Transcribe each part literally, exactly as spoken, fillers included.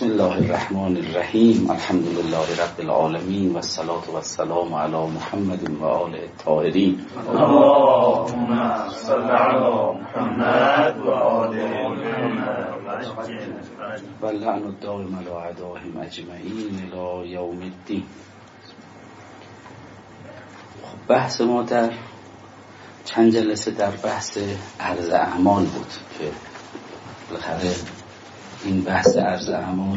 بسم الله الرحمن الرحیم. الحمد لله رب العالمین و الصلاة و السلام علی محمد و آل الطاهرین. اللهم صل علی محمد و آل محمد و لعن الدائم علی اعدائهم اجمعین الی یوم الدین. خب بحث ما در چند جلسه در بحث عرض اعمال بود که بالاخره این بحث عرض اعمال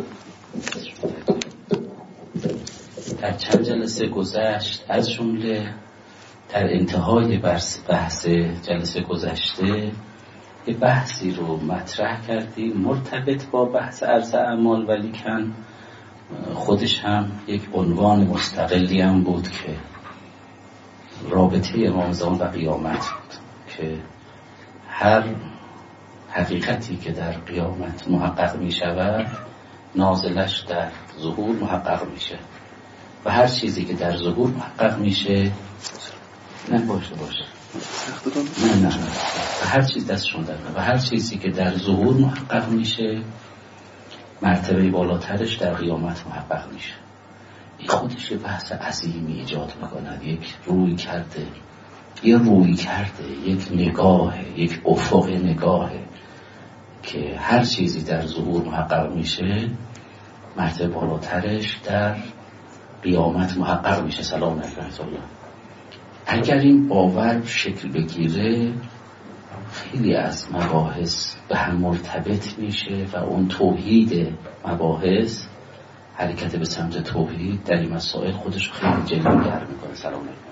در چند جلسه گذشت، از جمله در انتهای بحث جلسه گذشته یه بحثی رو مطرح کردیم مرتبط با بحث عرض اعمال، ولی کن خودش هم یک عنوان مستقلی هم بود که رابطه امام زمان و قیامت بود که هر حقیقتی که در قیامت محقق می شود نازلش در ظهور محقق میشه و هر چیزی که در ظهور محقق میشه نه باشه باشه نه نه و هر چیز دستشون در و هر چیزی که در ظهور محقق میشه مرتبه بالاترش در قیامت محقق میشه. این خودش یه بحث عظیمی ایجاد میکند، یک روی کرده یه روی کرده یک نگاه، یک افق نگاه که هر چیزی در ظهور محقق میشه مرتبه بالاترش در قیامت محقق میشه. سلام علیکم الله. اگر این باور شکل بگیره خیلی از مباحث به هم مرتبط میشه و اون توحید مباحث، حرکت به سمت توحید در این مسائل خودش خیلی جلوگر میکنه. سلام علیکم.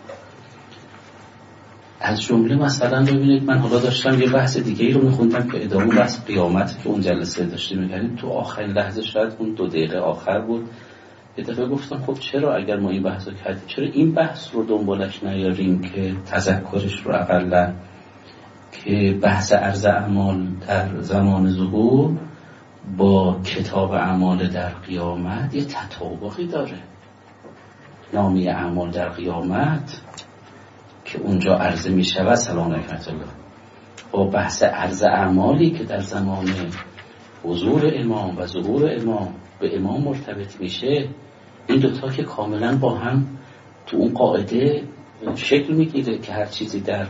از جمله مثلا ببینید من حالا داشتم یه بحث دیگه ای رو میخوندم که ادامه بحث قیامت که اون جلسه داشتیم میگردیم، تو آخرین لحظه شاید اون دو دقیقه آخر بود یه دفعه گفتم خب چرا اگر ما این بحث رو کردیم چرا این بحث رو دنبالش نیاریم که تذکرش رو اقلا که بحث عرض اعمال در زمان ظهور با کتاب اعمال در قیامت یه تطابقی داره. نامی اعمال در قیامت که اونجا عرضه می شود سلام علیکم الله با بحث عرض اعمالی که در زمان حضور امام و ظهور امام به امام مرتبط میشه، این دوتا که کاملا با هم تو اون قاعده شکل میگیره که هر چیزی در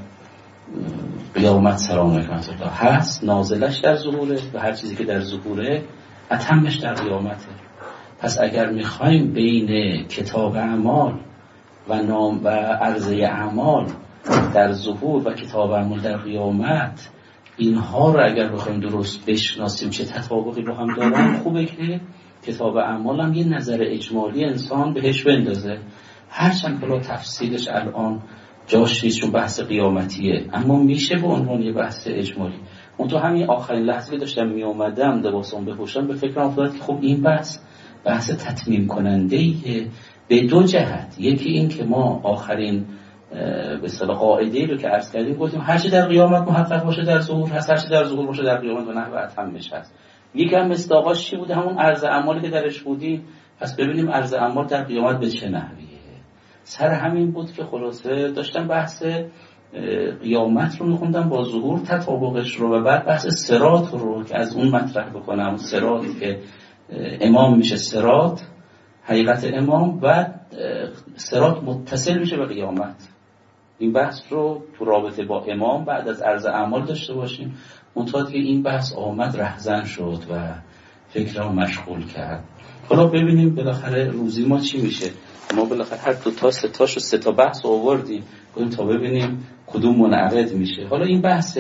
قیامت سلام علیکم الله هست نازلش در ظهوره و هر چیزی که در ظهوره اتمش در قیامته. پس اگر میخوایم بین کتاب اعمال و نام و عرضه اعمال در ظهور و کتاب اعمال در قیامت اینها رو اگر بخوایم درست بشناسیم چه تطابقی با هم دارن، خوبه که کتاب اعمال هم یه نظر اجمالی انسان بهش بندازه، هرچند بلا تفصیلش الان جاش نیست چون بحث قیامتیه، اما میشه به عنوان یه بحث اجمالی. اون تو همین آخرین لحظه داشتم می اومدم لباسام بپوشم به فکرم افتاد که خب این بحث بحث تتمیم کننده ایه به دو جهت. یکی این که ما آخرین به اصطلاح قاعده‌ای رو که عرض کردیم گفتیم هر چی در قیامت محقق باشه در ظهور هست، هر چی در ظهور باشه در قیامت و نحو اتمش هست. یکم مصداقاش چی بوده؟ همون عرض اعمالی که درش بودیم. پس ببینیم عرض اعمال در قیامت به چه نحویه. سر همین بود که خلاصه داشتم بحث قیامت رو میخوندم با ظهور تطابقش رو و بعد بحث صراط رو که از اون مطرح بکنم، صراط که امام میشه صراط حقیقت امام و صراط متصل میشه به قیامت. این بحث رو تو رابطه با امام بعد از عرض اعمال داشته باشیم. منتها که این بحث آمد رهزن شد و فکر رو مشغول کرد. حالا ببینیم بالاخره روزی ما چی میشه. ما بالاخره هر دو تا سه تاش و سه تا بحث آوردیم گفتیم تا ببینیم کدوم منعقد میشه. حالا این بحث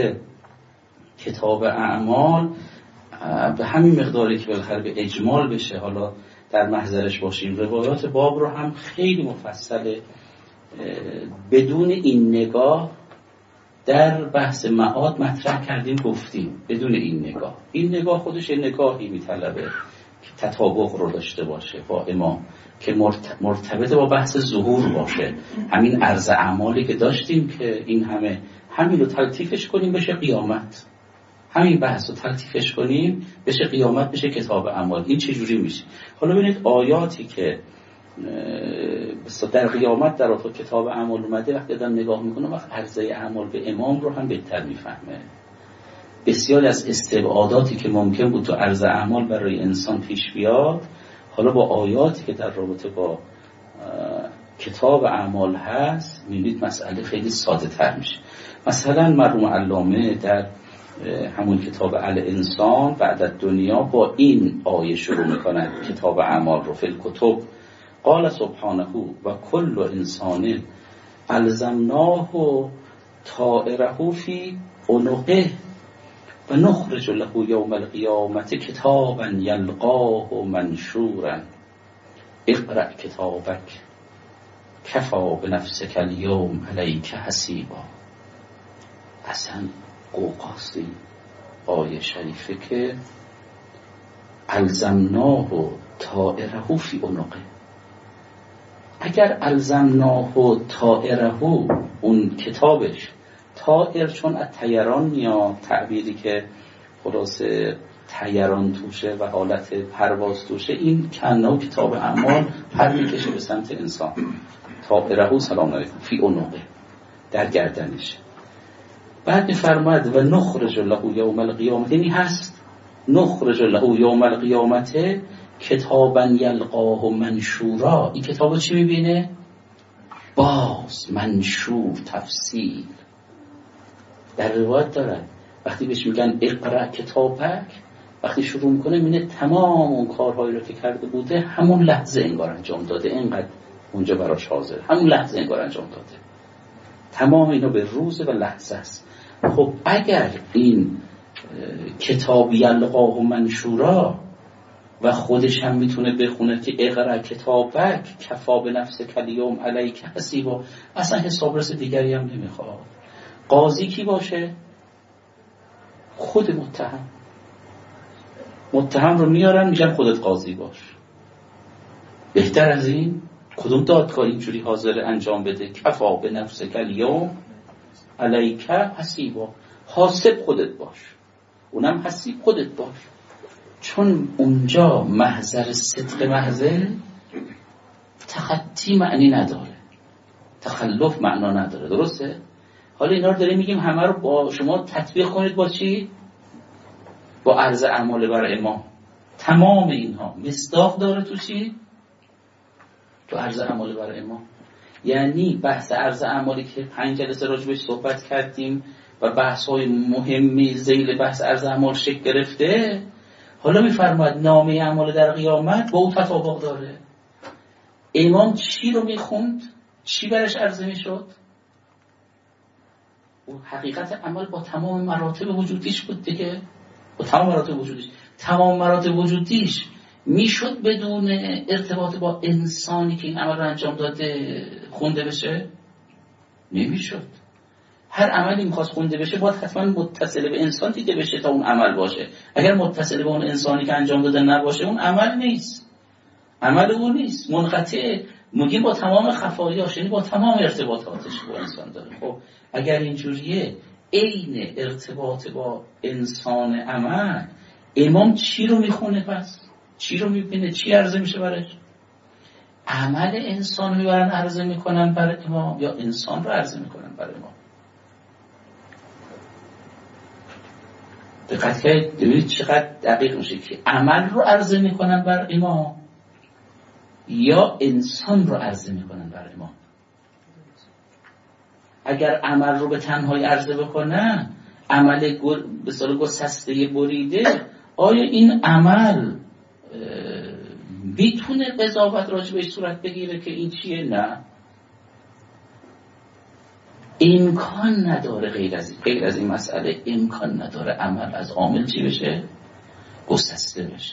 کتاب اعمال به همین مقداری که بالاخره به اجمال بشه حالا در محضرش باشیم. روایات باب رو هم خیلی مفصله، بدون این نگاه در بحث معاد مطرح کردیم گفتیم بدون این نگاه. این نگاه خودش یه نگاهی میطلبه که تطابق رو داشته باشه با امام، که مرتبط با بحث ظهور باشه. همین عرض اعمالی که داشتیم که این همه همین رو تلطیفش کنیم بشه قیامت، همین بحث رو تلطیفش کنیم بشه قیامت، بشه کتاب اعمال. این چه جوری میشه؟ حالا ببینید آیاتی که در قیامت در اون کتاب اعمال اومده وقتی آدم نگاه میکنه وقت عرضه اعمال به امام رو هم بهتر میفهمه. بسیاری از استبعاداتی که ممکن بود تو عرض اعمال برای انسان پیش بیاد، حالا با آیاتی که در رابطه با کتاب اعمال هست میبینید مسئله خیلی ساده تر میشه. مثلا مرحوم علامه در همون کتاب الانسان بعد از دنیا با این آیه شروع میکنن کتاب اعمال رو. فی الکتب قال سبحانه و کل انسان الزمناه طائره فی عنقه و نخرج له یوم القیامت کتابا یلقاه منشورا اقرأ کتابک کفا بنفسک الیوم علیک حسیبا. اصلا قوقاست این آیه شریفه که الزمناه طائره فی عنقه. اگر الزمناه طائره اون کتابش طائر چون از طیران یا تعبیری که خلاصه طیران توشه و حالت پرواز توشه، این کنه کتاب اعمال پر میکشه به سمت انسان. طائره سلام علیکم فی عنقه در گردنش. بعد میفرماد و نخرج له یوم القیامت، یعنی هست نخرج له یوم القیامت کتابا یلقاه منشورا. این کتاب چی میبینه؟ باز منشور تفصیل در روایت داره. وقتی بهش میگن اقرأ کتابک، وقتی شروع میکنه میبینه تمام اون کارهایی رو که کرده بوده همون لحظه انگار انجام داده، اینقدر اونجا براش حاضر، همون لحظه انگار انجام داده. تمام اینا به روز و لحظه است. خب اگر این کتاب یلقاه و منشورا و خودش هم میتونه بخونه که اقرأ کتابک کفا بنفسک الیوم علیک حسیبا، اصلا حسابرس دیگری هم نمیخواد. قاضی کی باشه؟ خود متهم. متهم رو میارن میگن خودت قاضی باش. بهتر از این کدوم دادگاه اینجوری حاضر انجام بده؟ کفا بنفسک الیوم علیک حسیبا. حاسب خودت باش، اونم حسیب خودت باش. چون اونجا محضر صدق محضر تخطی معنی نداره، تخلف معنا نداره. درسته؟ حالا اینا رو داریم میگیم همه رو با شما تطبیق کنید با چی؟ با عرض اعمال بر امام. تمام اینها مصداق داره تو چی؟ تو عرض اعمال بر امام. یعنی بحث عرض اعمالی که پنج جلسه راجبش صحبت کردیم و بحث‌های مهمی ذیل بحث عرض اعمال شکل گرفته، حالا میفرماید نامه اعمال در قیامت با او تطابق داره. امام چی رو میخوند؟ چی برش عرضه میشد؟ و حقیقت عمل با تمام مراتب وجودیش بود دیگه. با تمام مراتب وجودیش تمام مراتب وجودیش میشد بدون ارتباط با انسانی که این عمل رو انجام داده خونده بشه؟ نمیشد. هر عملی میخواست خونده بشه باید حتما متصل به انسان دیده بشه تا اون عمل باشه. اگر متصل به اون انسانی که انجام داده نباشه اون عمل نیست، عمل اون نیست، منقطع. میگیم با تمام خفایاش، یعنی با تمام ارتباطاتش با انسان داره. خب اگر اینجوریه عین ارتباط با انسان عمل، امام چی رو میخونه؟ پس چی رو میبینه؟ چی عرضه میشه برش؟ عمل انسان میبرن عرضه میکنن بر امام یا انسان رو عرضه میکنن بر امام؟ دقت کنید ببینید چقدر دقیق میشه که عمل رو عرضه میکنن بر امام یا انسان رو عرضه میکنن بر امام. اگر عمل رو به تنهایی عرضه بکنن، عمل به صورت گسسته بریده، آیا این عمل میتونه قضاوت راجبش صورت بگیره که این چیه؟ نه، امکان نداره. غیر از این غیر از این مسئله امکان نداره عمل از عامل چی بشه؟ گسسته بشه.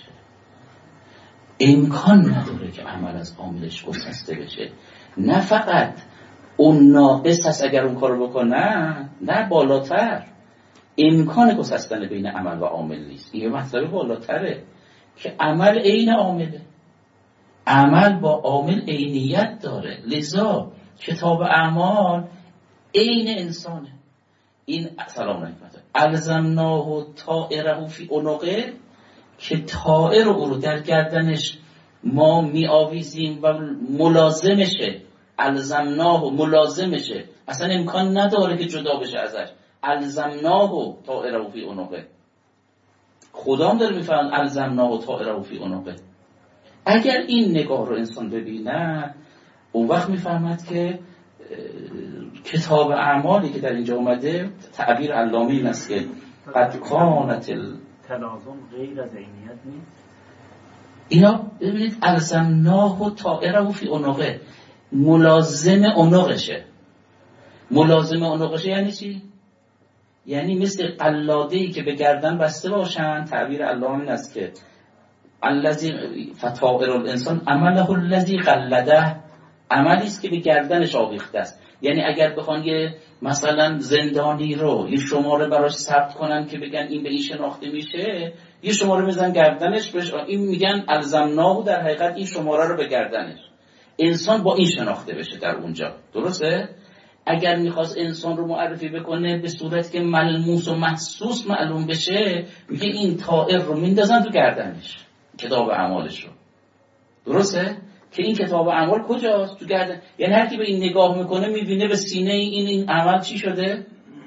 امکان نداره که عمل از عاملش گسسته بشه. نه فقط اون ناقص هست اگر اون کارو بکنه، نه بالاتر امکان گسستن بین عمل و عامل نیست. این مطلب بالاتره که عمل عین عامله، عمل با عامل عینیت داره. لذا کتاب اعمال عین انسانه. این سلام علیکم الزمناه طائره فی عنقه، که طائر او رو در گردنش ما می آویزیم و ملازمشه. الزمناه ملازمشه، اصلا امکان نداره که جدا بشه ازش. الزمناه طائره فی عنقه. خدا هم داره میفرماید الزمناه طائره فی عنقه. اگر این نگاه رو انسان ببینه اون وقت میفهمد که کتاب اعمالی که در اینجا اومده تعبیر علامه این است که قد کانت تلازم غیر از عینیت نیست. اینا ببینید الزمناه طائره فی عنقه، ملازم عنقشه. ملازم عنقشه یعنی چی؟ یعنی مثل قلاده‌ای که به گردن بسته باشن. تعبیر علامه این است که الذی فطائر الانسان عمله الذی قلده، عملی است که به گردنش آویخته است. یعنی اگر بخوان یه مثلا زندانی رو یه شماره براش ثبت کنن که بگن این به این شناخته میشه، یه شماره بزن گردنش بهش، این میگن الزمناه، در حقیقت این شماره رو به گردنش. انسان با این شناخته بشه در اونجا، درسته؟ اگر میخواست انسان رو معرفی بکنه به صورت که ملموس و محسوس معلوم بشه، میگه این طائر رو میندازن تو گردنش، کتاب اعمالش رو، درسته؟ که این کتاب اعمال کجاست؟ تو گردن. یعنی هر کی به این نگاه میکنه میبینه به سینه این این عمل چی شده؟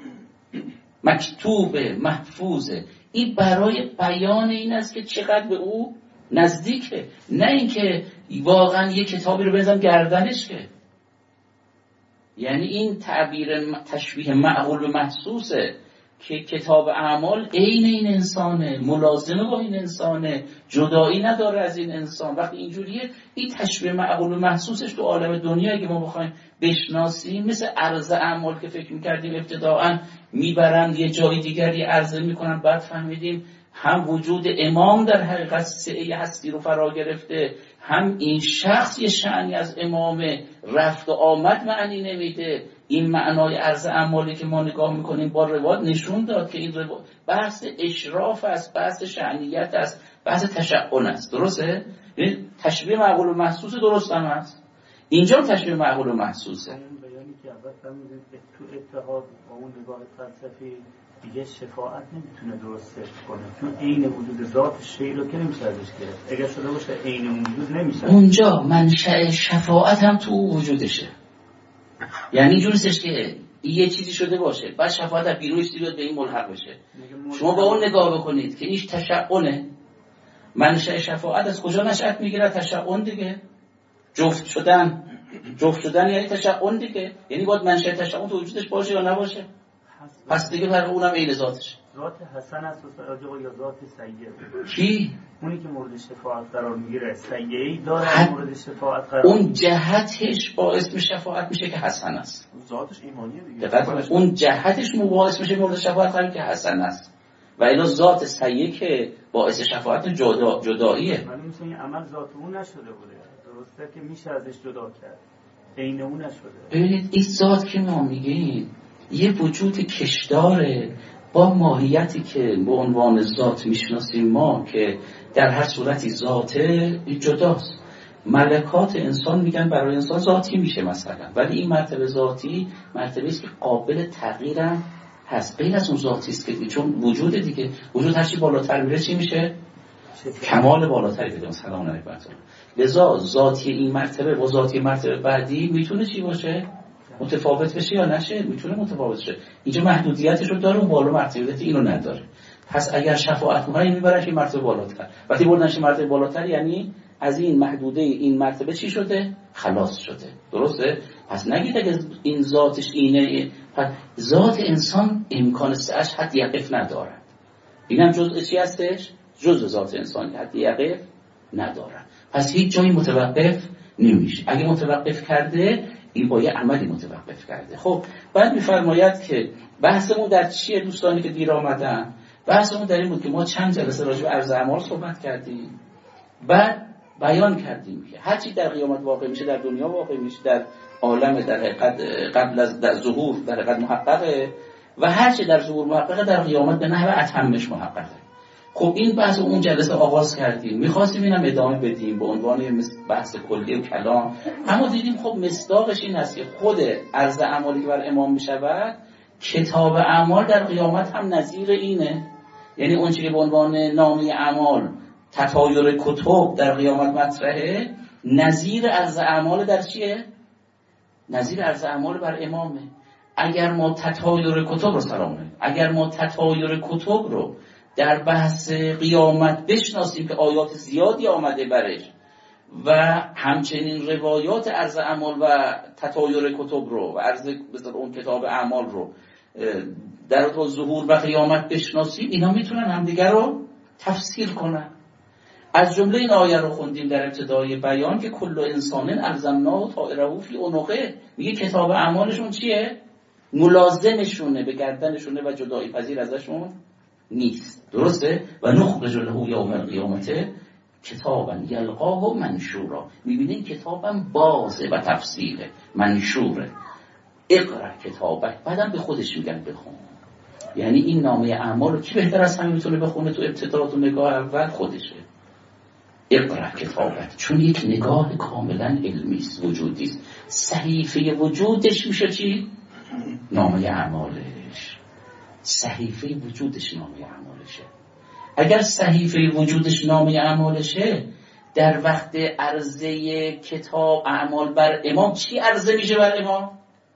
مکتوبه، محفوظه. این برای بیان این است که چقدر به او نزدیکه، نه اینکه واقعا یه کتابی رو بزنم گردنش. که یعنی این تعبیر تشبیه معقول به محسوسه که کتاب اعمال عین این انسانه، ملازمه با این انسانه، جدایی نداره از این انسان. وقتی اینجوریه این تشبیه معقول و محسوسش تو عالم دنیا که ما بخوایم بشناسیم، مثل عرض اعمال که فکر میکردیم ابتداعا میبرن یه جای دیگری عرضه میکنن، بعد فهمیدیم هم وجود امام در حقیقت سعی هستی رو فرا گرفته، هم این شخص یه شأنی از امامه، رفت و آمد معنی نمیده. این معنای عرض اعمالی که ما نگاه میکنیم با روایت نشون داد که این روایت بحث اشراف است، بحث شأنیت است، بحث تشعن است، درسته؟ یعنی تشبیه معقول و محسوس درست هم است. اینجا تشبیه معقول و محسوسه. بیانی که اول فهمیدیم که تو اتحاد با اون نگاه فلسفی دیگه شفاعت نمیتونه درست صرف کنه، چون عین وجود ذات شیء رو که نمیشه ازش گرفت. اگر شده باشه عین اون وجود نمیشه. اونجا منشأ شفاعت هم تو وجودشه. یعنی جورستش که یه چیزی شده باشه بعد شفاعت از بیرونش بیاد به این ملحق بشه. شما با اون نگاه بکنید که این تشعنه. منشأ شفاعت از کجا نشأت میگیره؟ تشعن دیگه. جفت شدن. جفت شدن یعنی تشعن دیگه. یعنی باید منشأ تشعن تو وجودش باشه یا نباشه. پس دیگه فرق اونم عین ذاتش. ذات حسن است یا ذات سیئه؟ کی؟ اونی که مورد شفاعت قرار میگیره سیئه‌ای داره مورد شفاعت قرار. اون جهتش با اسم شفاعت میشه که حسن است. ذاتش ایمانیه دیگه. دقیقاً اون جهتش باعث میشه مورد شفاعت قرار که حسن است. و الا ذات سیئه که باعث شفاعت جدا جداییه. من میگم این عمل ذات اون نشده بوده. درسته که میشه ازش جدا کرد. عین اون نشده. ببینید این ذات که ما میگیم یه وجود کشداره با ماهیتی که به عنوان ذات میشناسیم ما، که در هر صورتی ذاته جداست. ملکات انسان میگن برای انسان ذاتی میشه مثلا، ولی این مرتبه ذاتی مرتبه است که قابل تغییرم هست، غیر از اون ذاتی است که چون وجود دیگه، وجود هرچی بالاتر میره چی میشه؟ کمال بالاتری پیدا. سلام علیکم. لذا ذاتی این مرتبه با ذاتی مرتبه بعدی میتونه چی باشه؟ متفاوت بشه یا نشه؟ میتونه متفاوت شه. اینجا محدودیتش رو داره، اون بالا مرتبه اینو نداره. پس اگر شفاعت کنه میبرنش این مرتبه بالاتر. وقتی بردنش مرتبه بالاتر یعنی از این محدوده این مرتبه چی شده؟ خلاص شده. درسته؟ پس نگید اگه این ذاتش اینه، پس ذات انسان امکان سعش حد یقف نداره. اینم جزء چی هستش؟ جزء ذات انسانی حد یقف نداره. پس هیچ جایی متوقف نمیشه. اگه متوقف کرده این با یه عملی متوقف کرده. خب بعد میفرماید که بحثمون در چیه دوستانی که دیر آمدن؟ بحثمون در این بود که ما چند جلسه راجع به عرض اعمال صحبت کردیم، بعد بیان کردیم که هر چی در قیامت واقع میشه در دنیا واقع میشه، در عالم در حقیقت قبل از در ظهور در حقیقت محققه، و هر چی در ظهور محققه در قیامت به نحو اتمش محققه. خب این بحث اون جلسه آغاز کردیم، می‌خواستیم اینم ادامه بدیم به عنوان بحث کلی و کلام، اما دیدیم خب مصداقش این است که خود عرض اعمالی که بر امام میشود، کتاب اعمال در قیامت هم نظیر اینه. یعنی اون چیزی که به عنوان نامه اعمال تطایر کتب در قیامت مطرحه، نظیر عرض اعمال در چیه؟ نظیر عرض اعمال بر امامه. اگر ما تطایر کتب رو سلامه اگر ما تطایر کتب رو در بحث قیامت بشناسیم که آیات زیادی آمده برش و همچنین روایات عرض اعمال و تطایر کتب رو و عرض مثل اون کتاب اعمال رو در تو ظهور و قیامت بشناسیم، اینا میتونن همدیگر رو تفسیر کنن. از جمله این آیه رو خوندیم در ابتدای بیان که کل انسان الزمناه طائره فی عنقه، میگه کتاب اعمالشون چیه؟ ملازمشونه، به گردنشونه و جدایی پذیر ازشون نیست. درسته؟ و نخرج له یوم القیامت کتابا یلقاه منشورا، میبینین کتابم بازه و تفصیله، منشوره. اقرا کتابه، بعدم به خودش میگن بخون. یعنی این نامه اعمال رو کی بهتر از همه میتونه بخونه تو ابتدا تو نگاه اول؟ خودشه. اقرا کتابت، چون یک نگاه کاملا علمی است، وجودی است. صحیفه وجودش میشه چی؟ نامه اعمالش. صحیفه وجودش نامه اعمالشه. اگر صحیفه وجودش نامه اعمالشه، در وقت عرضه کتاب اعمال بر امام چی عرضه میشه بر امام؟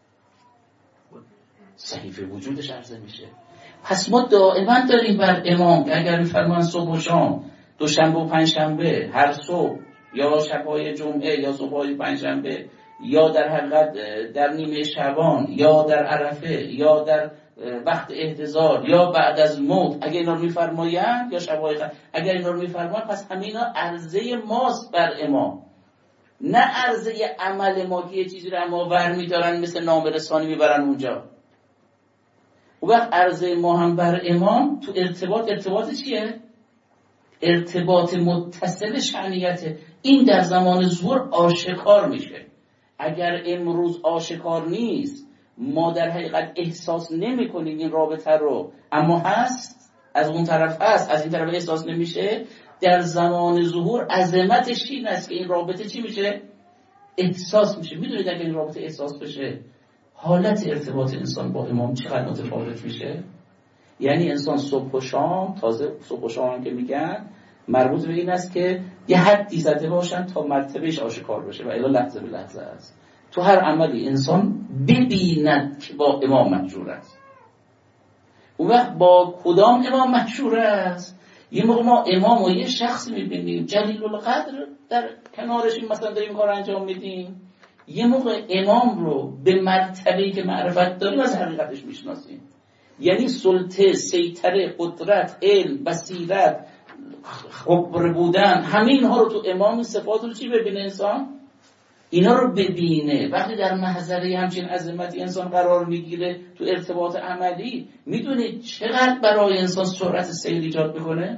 صحیفه وجودش عرضه میشه. پس ما دائما داریم بر امام که اگر میفرمان صبح و شام، دوشنبه و پنجشنبه، هر صبح یا شبهای جمعه یا صبحهای پنجشنبه، یا در حقیقت در نیمه شعبان یا در عرفه یا در وقت احتضار یا بعد از موت، اگر اینا رو میفرمایند، یا شبهای قدر، اگر اینا رو میفرمایند، پس همینا عرضه ماست بر امام، نه عرضه عمل ما که یه چیزی رو اما ور میدارن مثل نامه رسانی میبرن اونجا. و وقت عرضه ما هم بر امام تو ارتباط، ارتباط چیه؟ ارتباط متصل شأنیته. این در زمان ظهور آشکار میشه. اگر امروز آشکار نیست، ما در حقیقت احساس نمی کنیم این رابطه رو، اما هست، از اون طرف هست، از این طرف احساس نمیشه. در زمان ظهور عظمتش این است که این رابطه چی میشه؟ احساس میشه. میدونید اگر این رابطه احساس بشه، حالت ارتباط انسان با امام چقدر متفاوت میشه؟ یعنی انسان صبح و شام، تازه صبح و شام هم که میگن مربوط به این است که یه حدی زده باشن تا مرتبهش آشکار بشه و الی لحظه به لحظه است. تو هر عملی انسان ببیند که با امام محشور است. اون وقت با کدام امام محشور است؟ یه موقع ما امام و یه شخص میبینیم جلیل القدر در کنارش مثلا داریم کار انجام میدیم، یه موقع امام رو به مرتبه‌ای که معرفت داریم از حقیقتش میشناسیم. یعنی سلطه، سیطره، قدرت، علم، بصیرت، خبر بودن، همه اینها رو تو امام صفات رو چی ببینه انسان؟ اینا رو ببینه. وقتی در محضره همچین عظمتی انسان قرار میگیره تو ارتباط عملی، میدونید چقدر برای انسان سرعت سیر ایجاد میکنه؟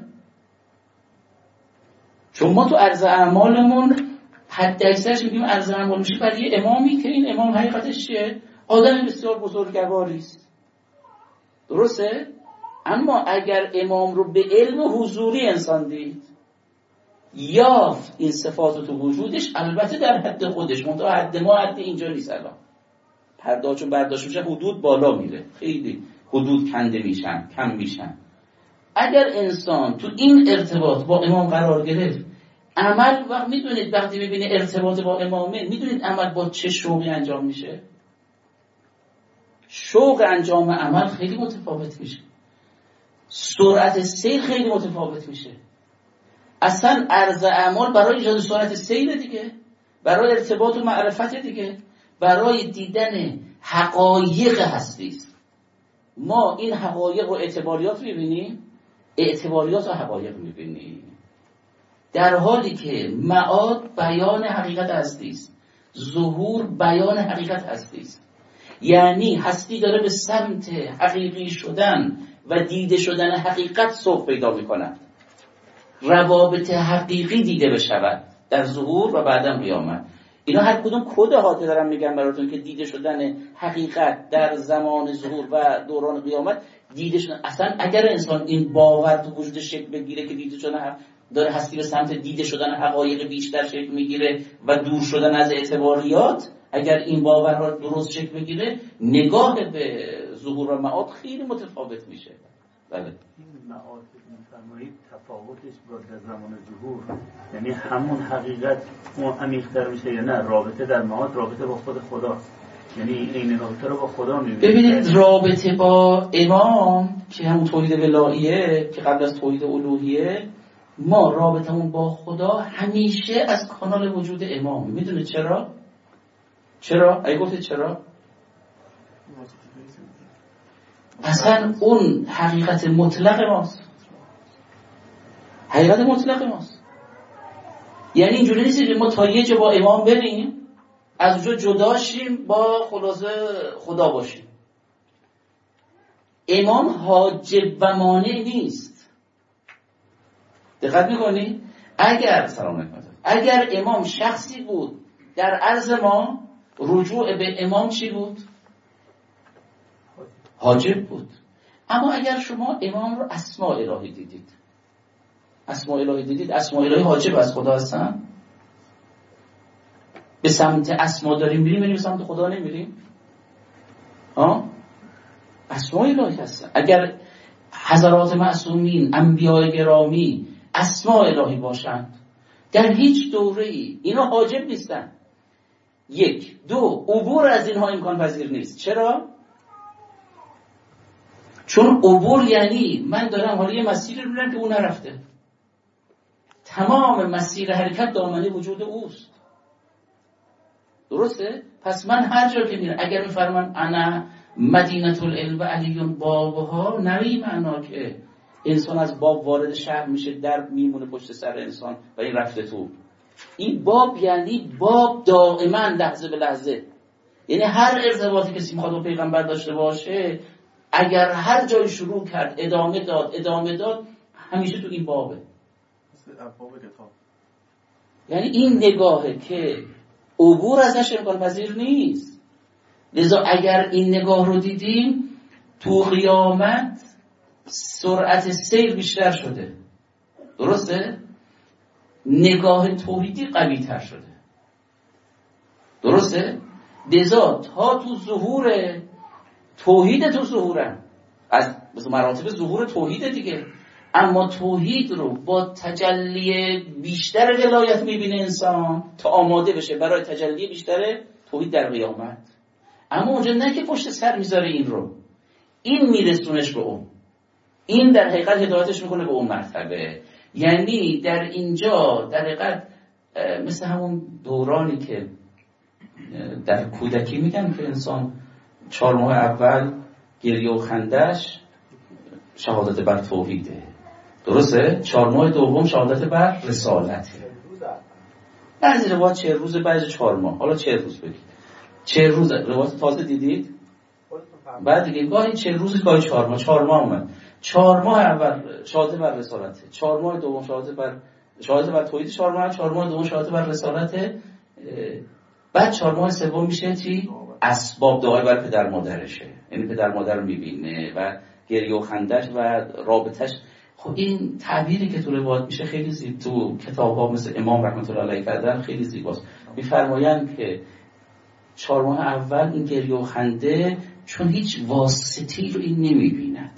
چون ما تو عرض اعمالمون حد اکثرش میگیم عرض اعمال میشه برای یه امامی که این امام حقیقتش چیه؟ آدم بسیار بزرگواری است. درسته؟ اما اگر امام رو به علم حضوری انسان دید، یافت این صفات تو وجودش، البته در حد خودش، منتها حد ما حد اینجا نیست. الان پردا چون برداشت میشه حدود بالا میره، خیلی حدود کنده میشن، کم میشن. اگر انسان تو این ارتباط با امام قرار گرفت، عمل وقت میدونید وقتی میبینه ارتباط با امامه، میدونید عمل با چه شوقی انجام میشه؟ شوق انجام عمل خیلی متفاوت میشه، سرعت سیر خیلی متفاوت میشه. اصلا عرض اعمال برای ایجاد سرعت سیر دیگه، برای ارتباط و معرفت دیگه، برای دیدن حقایق هستی است. ما این حقایق و اعتباریات میبینیم، اعتباریات و حقایق میبینیم، در حالی که معاد بیان حقیقت هستی است، ظهور بیان حقیقت هستی است. یعنی هستی داره به سمت حقیقی شدن و دیده شدن حقیقت سوق پیدا می‌کند. روابط حقیقی دیده بشود در ظهور و بعدم قیامت. اینا هر کدوم کد ها که دارم میگم براتون که دیده شدن حقیقت در زمان ظهور و دوران قیامت دیده شدن. اصلا اگر انسان این باور تو وجودش شکل بگیره که دیده شدن داره هستی به سمت دیده شدن حقایق بیشتر شکل میگیره و دور شدن از اعتباریات، اگر این باورها درست شکل بگیره، نگاه به ظهور و معاد خیلی متفاوت میشه. بله. این معاد که می‌فرمایید تفاوتش با در زمان ظهور، یعنی همون حقیقت اون عمیق‌تر میشه یا نه؟ رابطه در معاد رابطه با خود خداست. یعنی این رابطه رو با خدا می‌بینید. ببینید رابطه با امام که همون توحید ولاییه که قبل از توحید الوهیه، ما رابطمون با خدا همیشه از کانال وجود امام. میدونید چرا؟ چرا؟ اگه گفتید چرا؟ اصلا اون حقیقت مطلق ماست. حقیقت مطلق ماست. یعنی اینجوری نیست که ما تا یه جا با امام بریم از اونجا جدا شیم با خلاصه خدا باشیم. امام حاجب و مانع نیست. دقت میکنی؟ اگر سلام علیکم اگر امام شخصی بود در عرض ما، رجوع به امام چی بود؟ حاجب بود. اما اگر شما امام رو اسماء الهی دیدید، اسماء الهی دیدید، اسماء الهی حاجب از خدا هستن؟ به سمت اسما داریم میریم، میریم به سمت خدا نمیریم؟ ها؟ اسماء الهی هستن. اگر حضرات معصومین، انبیاء گرامی اسماء الهی باشند در هیچ دوره‌ای اینا حاجب نیستن. یک. دو. عبور از اینها امکان پذیر نیست. چرا؟ چون عبور یعنی من دارم حالا یه مسیری رو میرم که اون نرفته. تمام مسیر حرکت دامنه وجود اوست. درسته؟ پس من هر جا که میرم اگر میفرمان انا مدینه العلم و علیون بابها، نوی معنا که انسان از باب وارد شهر میشه، در میمونه پشت سر انسان و این رفته تو. این باب یعنی باب دائما لحظه به لحظه. یعنی هر ارتباطی کسی میخواد با پیغمبر داشته باشه، اگر هر جایی شروع کرد ادامه داد ادامه داد همیشه تو این بابه. مثل ابواب کتاب. یعنی این نگاهه که عبور ازش امکان پذیر نیست. لذا اگر این نگاه رو دیدیم تو قیامت سرعت سیر بیشتر شده. درسته؟ نگاه توحیدی قوی تر شده. درسته؟ لذا تا تو ظهور توحید تو ظهورن از مراتب ظهور توحید دیگه، اما توحید رو با تجلی بیشتر ولایت میبینه انسان تا آماده بشه برای تجلی بیشتر توحید در قیامت. اما اونجا نه که پشت سر میذاره این رو، این میرسونش به اون، این در حقیقت هدایتش میکنه به اون مرتبه. یعنی در اینجا در حقیقت مثل همون دورانی که در کودکی میگن که انسان چهار ماه اول گریه و خندش شهادت بر توحیده. درسته؟ چهار ماه دوم شهادت بر رسالته. بعضی روایت چهل روز، بعضی چهار ماه. حالا چهل روز بگید. چهل روز روایت تازه دیدید؟ بعد دیگه گاهی چهل روز گاهی چهار ماه. چهار ماه اومد. چهار ماه اول شهادت بر رسالته. چهار ماه دوم شهادت بر شهادت بر توحید. چهار ماه چهار ماه دوم شهادت بر رسالته. بعد چهار ماه سوم میشه چی؟ اسباب دعای بر پدر مادرشه. یعنی پدر مادر رو میبینه و گریه و خندش و رابطش. خب این تعبیری که تو روایت میشه خیلی زیبا، تو کتاب‌ها مثل امام رحمت الله علیه کردن خیلی زیباست. میفرمایند که چهار ماه اول این گریه و خنده چون هیچ واسطه‌ای رو این نمیبیند،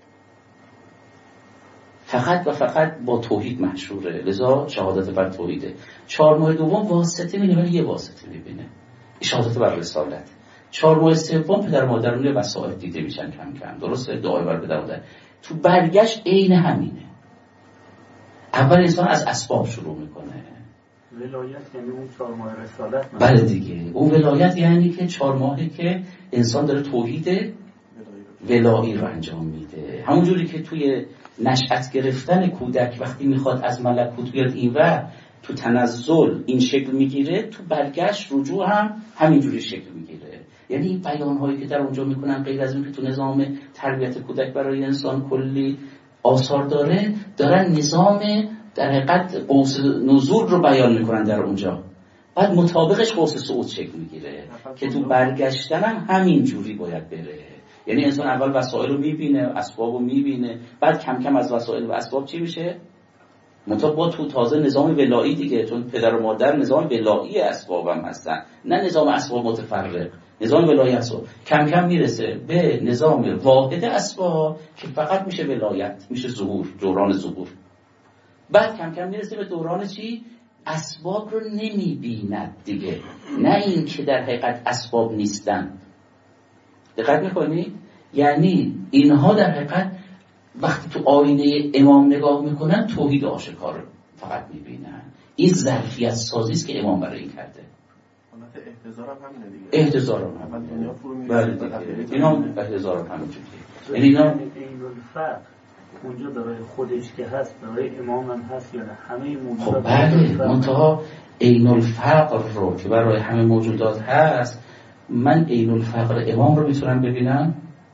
فقط و فقط با توحید محشوره، لذا شهادت بر توحیده. چهار ماه دوم واسطه میبینه ولی یه واسطه میبینه، شهادت بر رسالت. چهار ماه سوم پدر مادرون وسائل دیده میشن کم کم. درسته؟ دعای بر پدر مادر. تو برگشت عین همینه. اول انسان از اسباب شروع میکنه. ولایت یعنی اون چهار ماه رسالت. بله دیگه. اون ولایت یعنی که چهار ماهی که انسان داره توحید ولایی رو انجام میده. همون جوری که توی نشأت گرفتن کودک وقتی میخواد از ملکوت بیاد این و تو تنزل این شکل میگیره، تو برگشت رجوع هم همین جوری شکل میگیره. یعنی این بیان‌هایی که در اونجا میکنن غیر از این که تو نظام تربیت کودک برای انسان کلی آثار داره، دارن نظام در حقیقت قوس نزول رو بیان میکنن در اونجا. بعد مطابقش قوس صعود شکل میگیره که تو برگشتن هم همین جوری باید بره. یعنی انسان اول وسایل رو میبینه، اسباب رو میبینه، بعد کم کم از وسایل و اسباب چی میشه؟ مطابق تو تازه نظام ولایی دیگه، چون پدر و مادر نظام ولایی اسباب هم هستن، نه نظام اسباب متفرق. نظام ولایی اسباب کم کم میرسه به نظام واحد اسباب که فقط میشه ولایت، میشه ظهور، دوران ظهور. بعد کم کم میرسه به دوران چی؟ اسباب رو نمیبیند دیگه، نه این که در حقیقت اسباب نیستن. دقت میکنی؟ یعنی اینها در حقیقت وقتی تو آینه امام نگاه میکنن توحید آشکار فقط میبینن. این ظرفیت سازی است که امام برای این کرده. احتضار هم همینه دیگه. احتضار هم همینه. بله دیگه. اینا احتضار هم همینه. یعنی اینا این الفرق اونجا برای خودش که هست برای امام هم هست یا نه؟ همه موجودات. خب بله، منتها عین الفقر رو که برای همه موجودات هست، من عین الفقر امام رو میتونم ببینم؟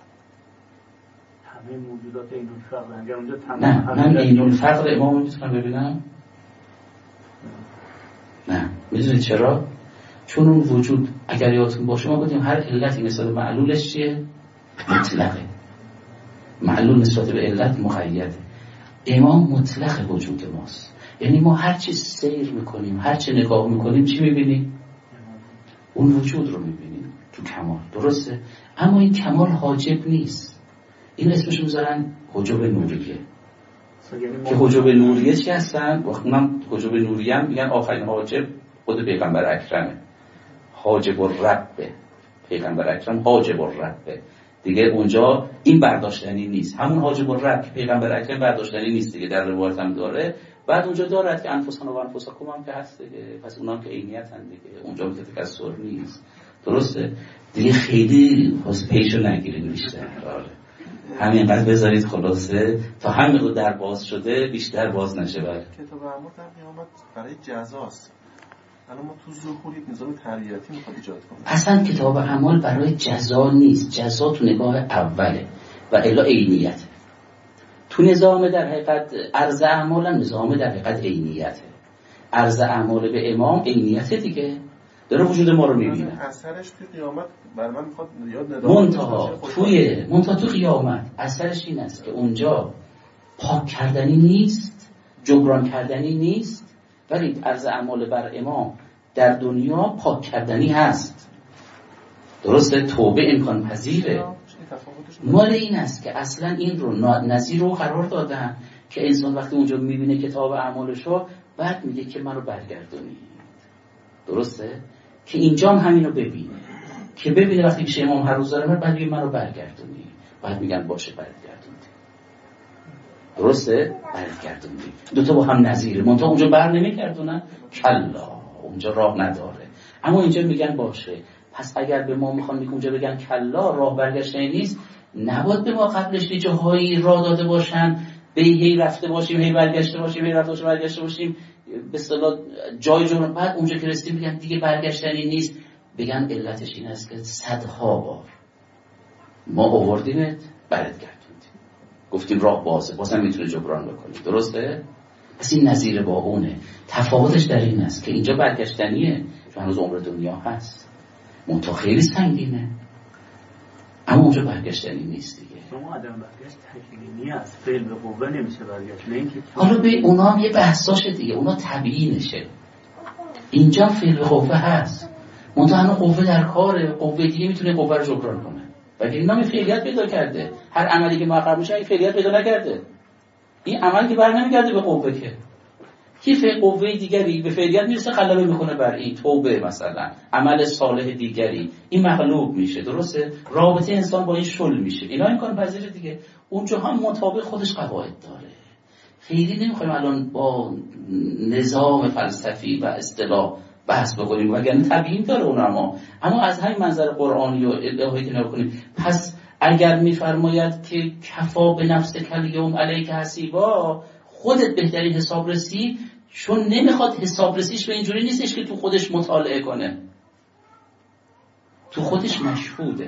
همه موجودات عین الفقر اگر اونجا تمام. نه، من عین الفقر امام رو میتونم ببینم؟ نه. میدونید چرا؟ چون اون وجود اگر یادتون باشه ما گفتیم هر علتی نسبت به معلولش چیه؟ مطلقه. معلول نسبت به علت مقیده. امام مطلق وجود ماست. یعنی ما هر چی سیر میکنیم، هر چی نگاه میکنیم چی میبینیم؟ اون وجود رو میبینیم تو کمال. درسته؟ اما این کمال حاجب نیست. این اسمش میذارن حجب نوریه. که حجب نوریه چی هستن؟ وقتی من حجب نوریه هم میگن آخرین حاجب خود پیغمبر اکرمه. حاجب الرب، پیغمبر اکرم حاجب الرب دیگه. اونجا این برداشتنی نیست. همون حاجب الرب که پیغمبر اکرم برداشتنی نیست دیگه، در روایت هم داره. بعد اونجا دارد که انفسنا و انفسکم هم که هست دیگه، پس اونام که عینیت هم دیگه، اونجا که تکسر نیست. درسته دیگه. خیلی پیشو نگیرین بیشتر. آره همینقدر بذارید خلاصه تا همین در باز شده بیشتر باز نشه. بله کتاب اعمال در قیامت برای جزاست. الان ما تو ظهوری نظام تربیتی میخواد ایجاد کنیم. اصلا کتاب اعمال برای جزا نیست. جزا تو نگاه اوله و الا عینیت. تو نظام در حقیقت عرض اعمال هم نظام در حقیقت عینیته. عرض اعمال به امام عینیت دیگه، داره وجود ما رو میبینه. اثرش توی قیامت برای من میخواد یاد نداره. منتها توی منتها تو قیامت اثرش این است که اونجا پاک کردنی نیست، جبران کردنی نیست، ولی عرض اعمال بر امام در دنیا پاک کردنی هست. درسته؟ توبه امکان پذیره. مال این است که اصلا این رو نظیر رو قرار دادن که انسان وقتی اونجا میبینه کتاب اعمالشو بعد میگه که منو برگردونید. درسته؟ که اینجا هم همینو ببینه، که ببینه وقتی پیش امام هر روز داره بعد میگه منو برگردونید، بعد میگن باشه برگردونید. درسته؟ برگردونید. دو تا با هم نظیره. منتها اونجا بر نمیگردونن، کلا اونجا راه نداره. اما اینجا میگن باشه. پس اگر به ما میخوان میگن اونجا بگن کلا راه برگشتنی نیست، نباید به ما قبلش یه جاهایی راه داده باشن به هی رفته باشیم هی برگشته باشیم هی رفته باشیم برگشته باشیم به اصطلاح جای جون. بعد اونجا که رسیدیم بگن دیگه برگشتنی نیست، بگن علتش این است که صدها بار ما آوردیمت برگردوندیم، گفتیم راه بازه، بازم میتونه جبران بکنیم. درسته؟ پس این نظیر با اونه. تفاوتش در این است که اینجا برگشتنیه چون هنوز عمر دنیا هست، منتها خیلی سنگینه، اما اونجا برگشتنی نیست دیگه. شما آدم برگشت تکلیمی است، فعل به قوه نمیشه برگشت. نه اینکه حالا به اونا هم یه بحثاشه دیگه، اونا طبیعی نشه. اینجا فعل به قوه هست، منتها هنوز قوه در کاره، قوه دیگه میتونه قوه رو جبران کنه. ولی اینا می فعلیت پیدا کرده، هر عملی که موفق میشه این فعلیت پیدا نکرده، این عمل که بر نمیگرده به قوه که کیف قوه دیگری به فعلیت میرسه غلبه میکنه بر این. توبه مثلا عمل صالح دیگری این مغلوب میشه. درسته؟ رابطه انسان با این شل میشه. اینا امکان پذیره دیگه. اونجا هم مطابق خودش قواعد داره. خیلی نمیخوایم الان با نظام فلسفی و اصطلاح بحث بکنیم وگرنه طبیعی داره اون. اما اما از همین منظر قرآنی و الهی که نکنیم. پس اگر میفرماید که کفا به نفس کلیوم علیک حسیبا، خودت بهترین حسابرسی، چون نمیخواد حسابرسیش به اینجوری نیستش که تو خودش مطالعه کنه، تو خودش مشهوده.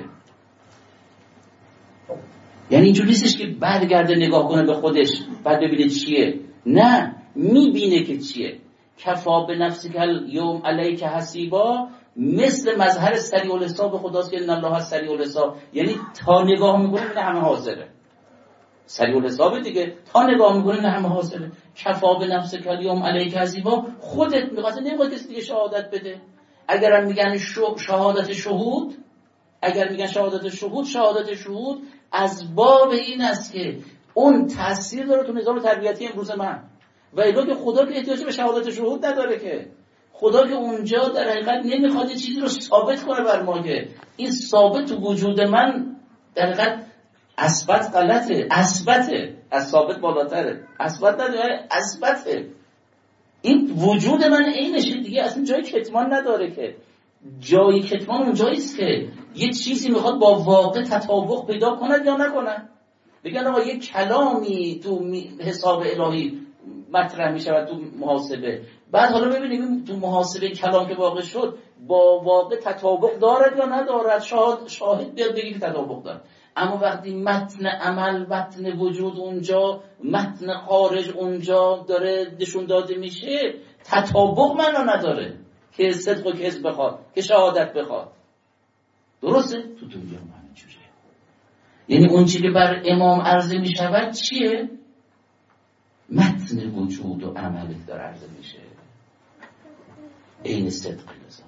یعنی اینجوری نیستش که برگرده نگاه کنه به خودش بعد ببینه چیه، نه، میبینه که چیه. کفا به نفس کلیوم علیک حسیبا مثل مظهر سریع الحساب خداست که ان الله سریع الحساب، یعنی تا نگاه میکنه نه همه حاضره. سریع الحساب دیگه، تا نگاه میکنه نه همه حاضره. کفا به نفس کلیوم علیک حسیبا، خودت میخواد نمیخواد کسی دیگه شهادت بده. اگرم میگن شهادت شهود، اگر میگن شهادت شهود، شهادت شهود از باب این است که اون تاثیر داره تو نظام تربیتی امروز من. و الا که خدا که احتیاج به شهادت شهود نداره، که خدا که اونجا در حقیقت نمیخواد چیزی رو ثابت کنه بر ما، که این ثابت تو وجود من در حقیقت اثبات غلطه، اثبته، از ثابت بالاتره، اثبات نداره، اثبته. این وجود من عینشه دیگه، اصلا جای کتمان نداره، که جای کتمان اون جاییست که یه چیزی میخواد با واقع تطابق پیدا کند یا نکند. بگن آقا یه کلامی تو حساب الهی مطرح میشود تو محاسبه، بعد حالا ببینیم تو محاسبه کلام که واقع شد با واقع تطابق دارد یا ندارد، شاهد شاهد بیاد بگه که تطابق دارد. اما وقتی متن عمل، متن وجود اونجا، متن خارج اونجا داره نشون داده میشه، تطابق معنا نداره که صدق و کذب بخواد، که شهادت بخواد. درسته؟ تو دنیا همین جوریه. یعنی اون چیزی که بر امام عرضه میشود چیه؟ متن وجود و عمل داره عرضه میشه، عین صدق لذا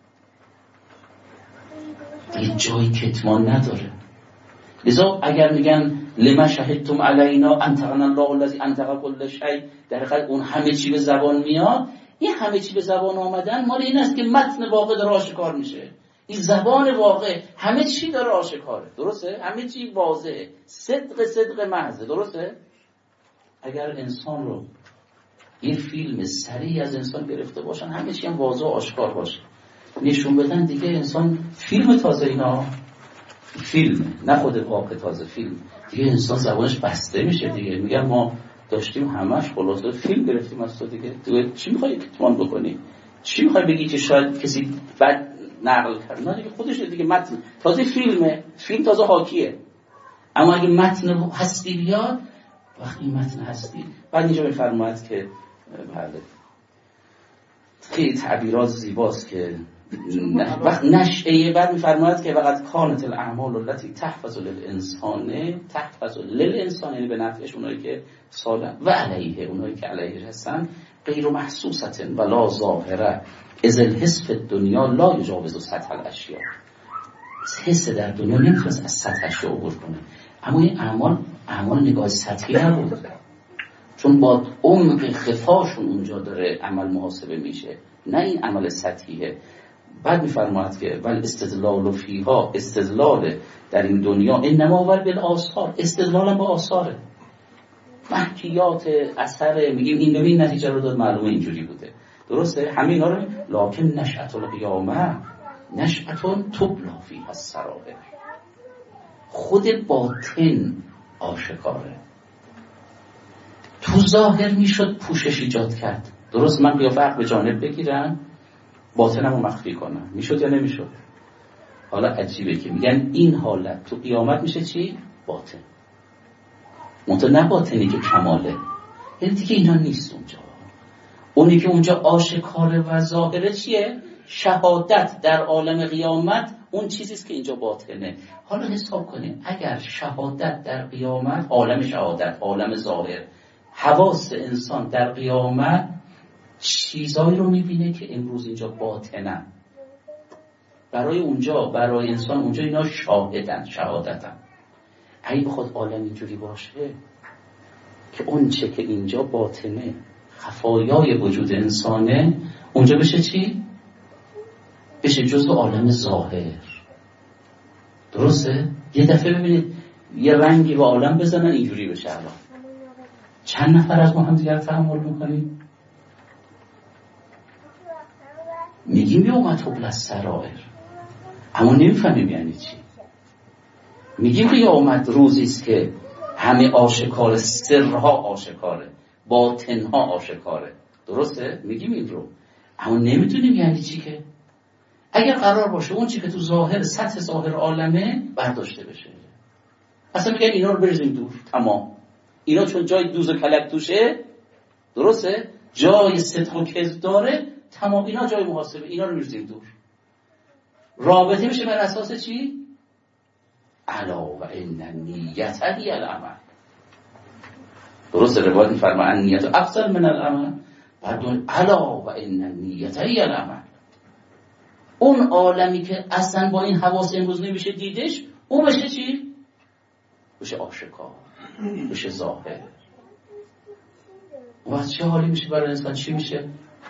دیگه جای کتمان نداره. لذا اگر میگن لما شهدتم علینا انطقنا الله الذی انطق کل شیء، در حقیقت اون همه چی به زبان میاد. این همه چی به زبان آمدن مال این است که متن واقع داره آشکار میشه. این زبان واقع همه چی داره آشکاره، درسته؟ همه چی واضحه، صدق صدق محض، درسته؟ اگر انسان رو یه فیلم سریع از انسان گرفته باشن، همه چی هم واضح و آشکار باشه، نشون بدن دیگه، انسان فیلم تازه، اینا فیلم، نه خود واقع، تازه فیلم دیگه، انسان زبانش بسته میشه دیگه. میگن ما داشتیم همش خلاصه فیلم گرفتیم از تو دیگه، دیگه چی میخوای کتمان بکنی؟ چی میخوای بگی که شاید کسی بد نقل کرد؟ نه دیگه، خودش دیگه متن تازه فیلمه، فیلم تازه حاکیه. اما اگه متن هستی بیاد، وقتی متن هستی، بعد اینجا میفرماید که بله خیلی تعبیرات زیباست که وقت نشئه، بعد میفرماید که وقت کانت الاعمال التي تحفظ للانسان تحفظ للانسان، یعنی به نفعش اونایی که سالم، و علیه اونایی که علیه هستن، غیر محسوسه ولا ظاهره اذ الحس فی الدنیا لا یجاوز سطح الاشیاء. حس در دنیا نمیتونه از سطح اشیاء عبور کنه. اما این اعمال اعمال نگاه سطحی نبود، چون با عمق خفاشون اونجا داره عمل محاسبه میشه، نه این عمل سطحیه. بعد میفرماید که ول استدلال فیها، استدلال در این دنیا انما ول بالآثار، استدلال با آثاره، محکیات اثر، میگیم این ببین نتیجه رو داد، معلومه اینجوری بوده، درسته؟ همه اینا رو لکن نشأة القیامه نشأة تبلی فیها السرائر، خود باطن آشکاره. تو ظاهر میشد پوشش ایجاد کرد، درست؟ من قیافه حق به جانب بگیرم، باطنم رو مخفی کنم، میشد یا نمیشد؟ حالا عجیبه که میگن این حالت تو قیامت میشه چی؟ باطن. منطقه نه باطنی که کماله، یعنی دیگه اینا نیست اونجا. اونی که اونجا آشکاره و ظاهره چیه؟ شهادت در عالم قیامت، اون چیزیست که اینجا باطنه. حالا حساب کنیم اگر شهادت در قیامت، عالم شهادت، عالم ظاهر، حواس انسان در قیامت چیزایی رو میبینه که امروز اینجا باطنن، برای اونجا، برای انسان اونجا اینا شاهدن، شهادتن. اگه بخواد عالم اینجوری باشه که اون چه که اینجا باطنه، خفایای وجود انسانه، اونجا بشه چی؟ بشه جزء عالم ظاهر. درسته؟ یه دفعه ببینید یه رنگی به عالم بزنن اینجوری بشه. الان چند نفر از ما هم دیگر تحمل میکنیم؟ میگیم یوم تبلی السرائر، اما نمیفهمیم یعنی چی. میگیم قیامت روزیست که همه آشکار، سرها آشکاره، باطنها آشکاره، درسته؟ میگیم این رو، اما نمیتونیم یعنی چی. که اگر قرار باشه اون چی که تو ظاهر، سطح ظاهر عالمه برداشته بشه، اصلا میگن اینا رو بریزیم دور، تمام. اینا چون جای دوز و کلک توشه، درسته؟ جای صدق و کذب داره، تمام اینا جای محاسبه، اینا رو میریزیم دور. رابطه میشه بر اساس چی؟ الا و ان النیت هی العمل. درسته؟ روایت میفرما النیت افضل من العمل، بعد اون الا و ان النیت هی العمل. اون عالمی که اصلا با این حواس امروز نمیشه دیدش، اون بشه چی؟ بشه آشکار، بشه ظاهر. و چه حالی میشه برای انسان؟ چی میشه؟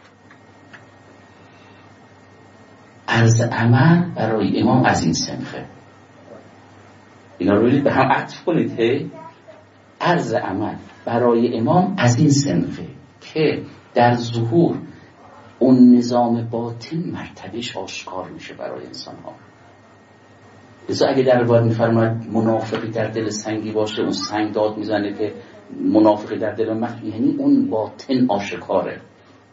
عرض عمل برای امام از این صنفه. اینا رو ببینید به هم عطف کنید. هی عرض عمل برای امام از این صنفه که در ظهور اون نظام باطن مرتبهش آشکار میشه برای انسان ها. لذا اگه در روایت میفرماید منافقی در دل سنگی باشه، اون سنگ داد میزنه که منافقی در دل مخفی، یعنی اون باطن آشکاره.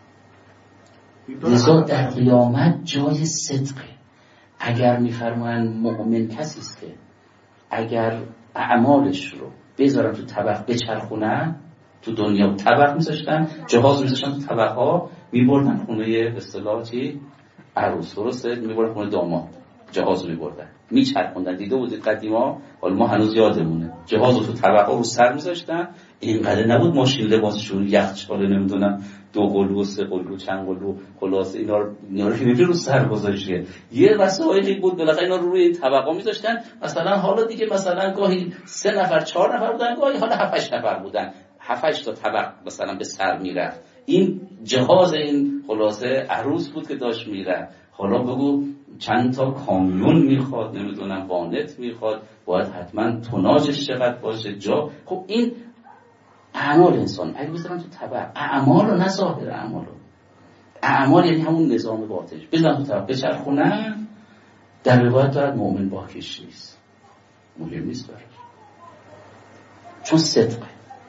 لذا در قیامت جای صدقه. اگر میفرمایند مؤمن کسی است که اگر اعمالش رو بذارن تو طبق بچرخونن، تو دنیا طبق میذاشتن، جهاز میذاشتن تو طبق ها، میبردن خونه به اصطلاح چی؟ عروس، درسته؟ میبردن خونه داماد، جهاز رو میبردن میچرخوندن. دیده بودید قدیما، حالا ما هنوز یادمونه، جهاز رو تو طبق ها رو سر میذاشتن. اینقدر نبود ماشین لباسشون یخچال نمیدونم دو قلو سه قلو چند قلو خلاصه اینا رو اینا رو نمیشه رو سر گذاشته. یه وسایلی بود بالاخره اینا رو روی طبقا میذاشتن. مثلا حالا دیگه مثلا گاهی سه نفر چهار نفر بودن، گاهی حالا هفت هشت نفر بودن، هفت هشت تا طبق مثلا به سر میرفت. این جهاز این خلاصه عروس بود که داشت میره. حالا بگو چند تا کامیون میخواد، نمیدونم وانت میخواد، باید حتما توناژش چقدر باشه جا. خب این اعمال انسان اگه بذارن تو طبق، اعمال رو نه ظاهر اعمال رو، اعمال یعنی همون نظام باطنش بذارن تو طبق بچرخونن، در روایت دارد مؤمن باکش نیست، مهم نیست براش، چون صدقه.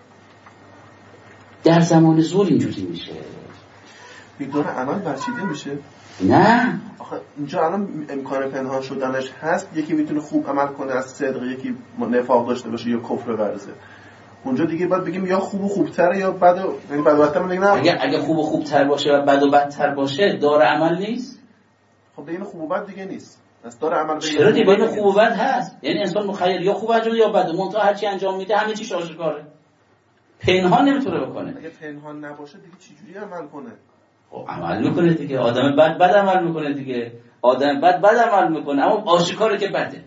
در زمان زور اینجوری میشه، میدونه عمل برچیده میشه. نه آخه اینجا الان امکان پنهان شدنش هست. یکی میتونه خوب عمل کنه از صدق، یکی نفاق داشته باشه یا کفر ورزه. اونجا دیگه باید بگیم یا خوب و خوبتره یا بد و یعنی بد و بدتر. من نه اگه اگه خوب و خوبتر باشه و بد و بدتر باشه داره عمل نیست. خب بین خوب و بد دیگه نیست. پس داره عمل بین چرا دیگه بین خوب و بد هست؟ یعنی انسان مخیر یا خوب انجام یا بد، منتها هر چی انجام میده همه چیش آشکاره، پنهان نمیتونه بکنه. اگه پنهان نباشه دیگه چه جوری عمل کنه؟ خب عمل میکنه دیگه. آدم بد بد عمل میکنه دیگه. آدم بد بد عمل میکنه، اما آشکاره که بده.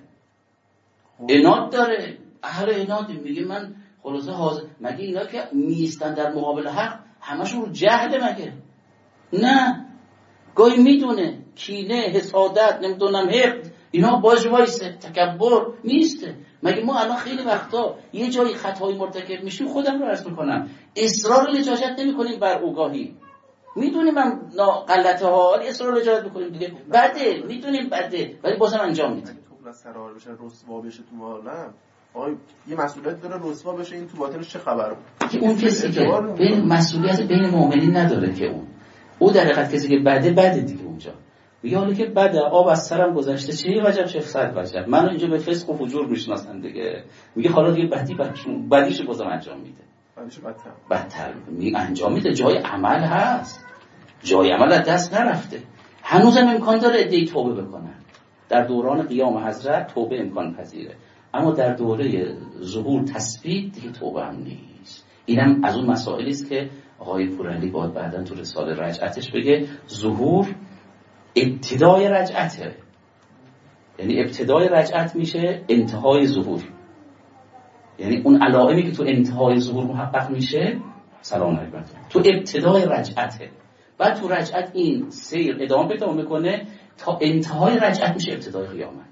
عناد داره، اهل عنادی، میگه من خلاصه حاضر. مگه اینا که میستن در مقابل حق همشون رو جهل مگه؟ نه، گاهی میدونه کینه، حسادت، نمیدونم حقد، اینا باش وایسه، تکبر میسته. مگه ما الان خیلی وقتا یه جایی خطایی مرتکب میشیم، خودم رو عرض میکنم، اصرار لجاجت نمیکنیم بر اوگاهی، میدونیم من غلطه ها، ولی اصرار لجاجت میکنیم دیگه، بده، میدونیم بده، ولی بازم انجام میدیم. تو پلاس سرار بشه، رسوا بشه تو عالم، آقا یه مسئولیت داره رسوا بشه، این تو باطنش چه خبره؟ که اون کسی که بین مسئولیت بین مؤمنین نداره که اون او در حقیقت کسی که بده بده دیگه. اونجا میگه حالا که بده، آب از سرم گذشته، چه وجب چه صد وجب، منو اینجا به فسق و فجور میشناسن دیگه. میگه حالا دیگه بدی بدشون بدیشو بازم انجام میده، بدیشو بدتر بدتر می انجام میده. جای عمل هست، جای عمل از دست نرفته، هنوزم امکان داره ادعای توبه بکنن. در دوران قیام حضرت توبه امکان پذیره، اما در دوره ظهور تثبیت دیگه توبه هم نیست. اینم از اون مسائلی است که آقای پورعلی باید بعداً تو رساله رجعتش بگه ظهور ابتدای رجعته، یعنی ابتدای رجعت میشه انتهای ظهور، یعنی اون علائمی که تو انتهای ظهور محقق میشه سلام علیکم تو ابتدای رجعته. بعد تو رجعت این سیر ادامه پیدا میکنه تا انتهای رجعت میشه ابتدای قیامت.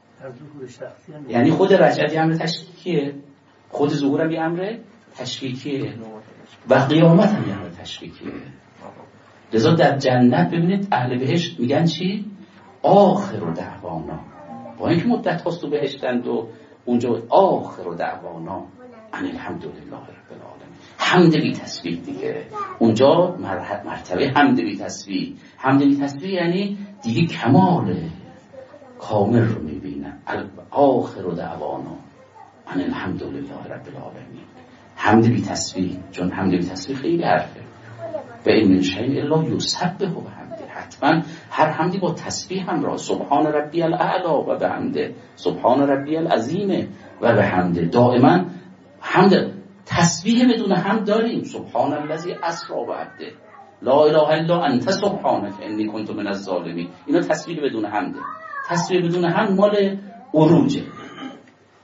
یعنی خود رجعت یه امر تشکیکیه، خود ظهور هم یه امر تشکیکیه و قیامت هم یه امر تشکیکیه. لذا در جنت ببینید اهل بهشت میگن چی؟ آخر دعوانا، با اینکه مدت هاست تو بهشتند و اونجا آخر دعوانا ان الحمدلله رب العالمین، حمد بی تسبیح دیگه. اونجا مرتبه حمد بی تسبیح. حمد بی تسبیح یعنی دیگه کمال کامل رو میبینن. آخر دعوانا ان الحمدلله رب العالمین، حمد بی تسبیح، چون حمد بی تسبیح خیلی حرفه. و این من شیء الا یسبح بحمده، حتما هر حمدی با تسبیح همراه. سبحان ربی الاعلی و بحمده، سبحان ربی العظیم و بحمده. دائما حمد، تسبیح بدون حمد داریم. سبحان الذی اسری بعبده، لا اله الا انت سبحانک انی کنت من الظالمین. اینا تسبیح بدون حمده. تسبیح بدون حمد مال عروجه،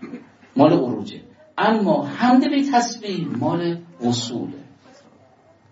مال عروجه. اما حمد بی تسبیح مال وصوله.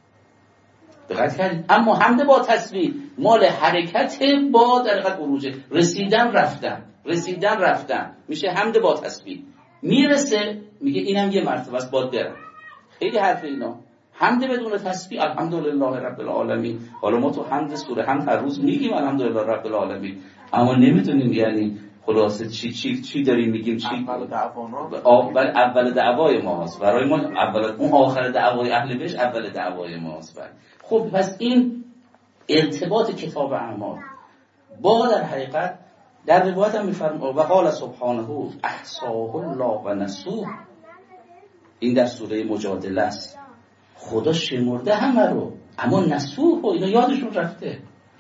دقت کردید؟ اما حمد با تسبیح مال حرکت با در حقیقت عروجه، رسیدن رفتن رسیدن رفتن میشه حمد با تسبیح. میرسه میگه اینم یه مرتبه است باید برم. خیلی حرف اینا. حمد بدون تسبیح الحمدلله رب العالمین. حالا ما تو حمد سوره حمد هر روز میگیم الحمدلله رب العالمین، اما نمیدونیم یعنی خلاصه چی چی چی داریم میگیم، چی اول دعوانا اول اول دعوای ماست برای ما، اول اون آخر دعوای اهل بهشت اول دعوای ماست. خب پس این ارتباط کتاب اعمال با در حقیقت در روایت هم میفرماید و قال سبحانه احصاه الله و نسوه، این در سوره مجادله است. خدا شمرده همه رو اما نسوه و اینا یادشون رفته،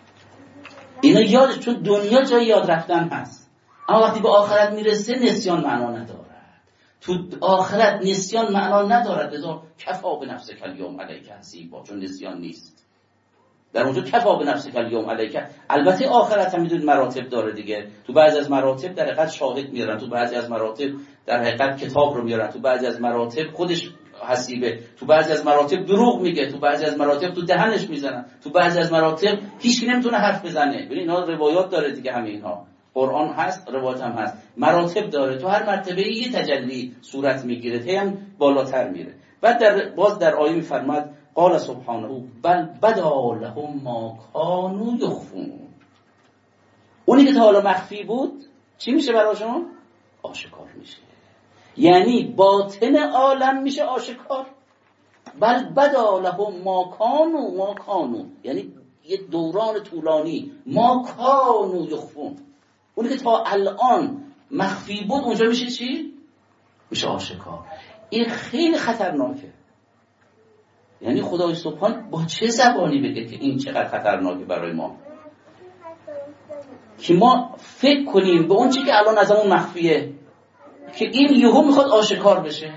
اینا یادش، چون دنیا جای یاد رفتن هست، اما وقتی به آخرت میرسه نسیان معنا ندارد. تو آخرت نسیان معنا ندارد، لذا کفا به نفسک الیوم علیک حسیبا، چون نسیان نیست در اونجا. کفا به نفسک الیوم علیک. البته آخرت هم میدونید مراتب داره دیگه، تو بعضی از مراتب در حقیقت شاهد میارن، تو بعضی از مراتب در حقیقت کتاب رو میارن، تو بعضی از مراتب خودش حسیبه، تو بعضی از مراتب دروغ میگه، تو بعضی از مراتب تو دهنش میزنن، تو بعضی از مراتب هیچ کی نمیتونه حرف بزنه. ببین اینا روایات داره دیگه، همه اینها قرآن هست، روایات هم هست، مراتب داره، تو هر مرتبه یه تجلی صورت میگیره، هم بالاتر میره. بعد در باز در آیه میفرماد قال سبحانه بل بدا لهم ما كانوا یخفون. اونی که تا حالا مخفی بود چی میشه براشون؟ آشکار میشه. یعنی باطن عالم میشه آشکار. بل بدا لهم ما كانوا ما كانوا، یعنی یه دوران طولانی ما كانوا یخفون. اونی که تا الان مخفی بود اونجا میشه چی؟ میشه آشکار. این خیلی خطرناکه. یعنی خدای سبحان با چه زبانی بگه که این چقدر خطرناکه برای ما، که ما فکر کنیم به اون چی که الان از اون مخفیه که این یهو میخواد آشکار بشه،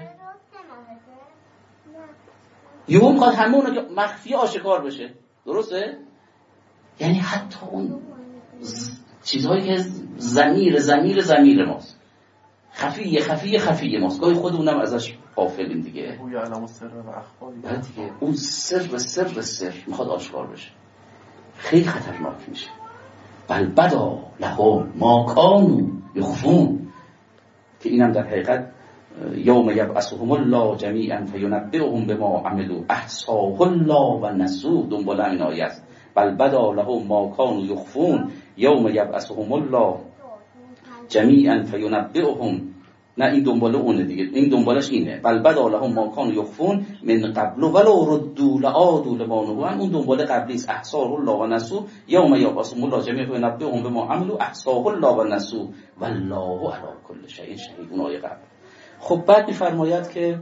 یهو میخواد همه اون که مخفی آشکار بشه. درسته؟ یعنی حتی اون چیزهایی که ضمیر ضمیر ضمیر ماست، خفیه خفیه خفیه ماست، گاهی خودمونم ازش غافلیم دیگه. او یعلم السر و اخفا دیگه اون سر سر سر میخواد آشکار بشه، خیلی خطرناک میشه. بل بدا لهم ما كانوا یخفون، که اینم در حقیقت یوم یبعثهم الله جمیعا فینبئهم بما عملوا احصاه الله و نسوه، دنبال این آیه است. بل بدا لهم ما كانوا یخفون یوم یبعثهم الله جمیعا فینبئهم، نه این دنباله اونه دیگه، این دنبالش اینه. بل بدا لهم ما كانوا یخفون من قبل ولو ردوا لعادوا لما نهوا عنه، اون دنباله قبلی است. احصاه الله و نسوه یوم یبعثهم الله جمیعا فینبئهم بما عملوا احصاه الله و نسوه والله علی کل شیء شهید، اون آیه قبل. خب بعد میفرماید که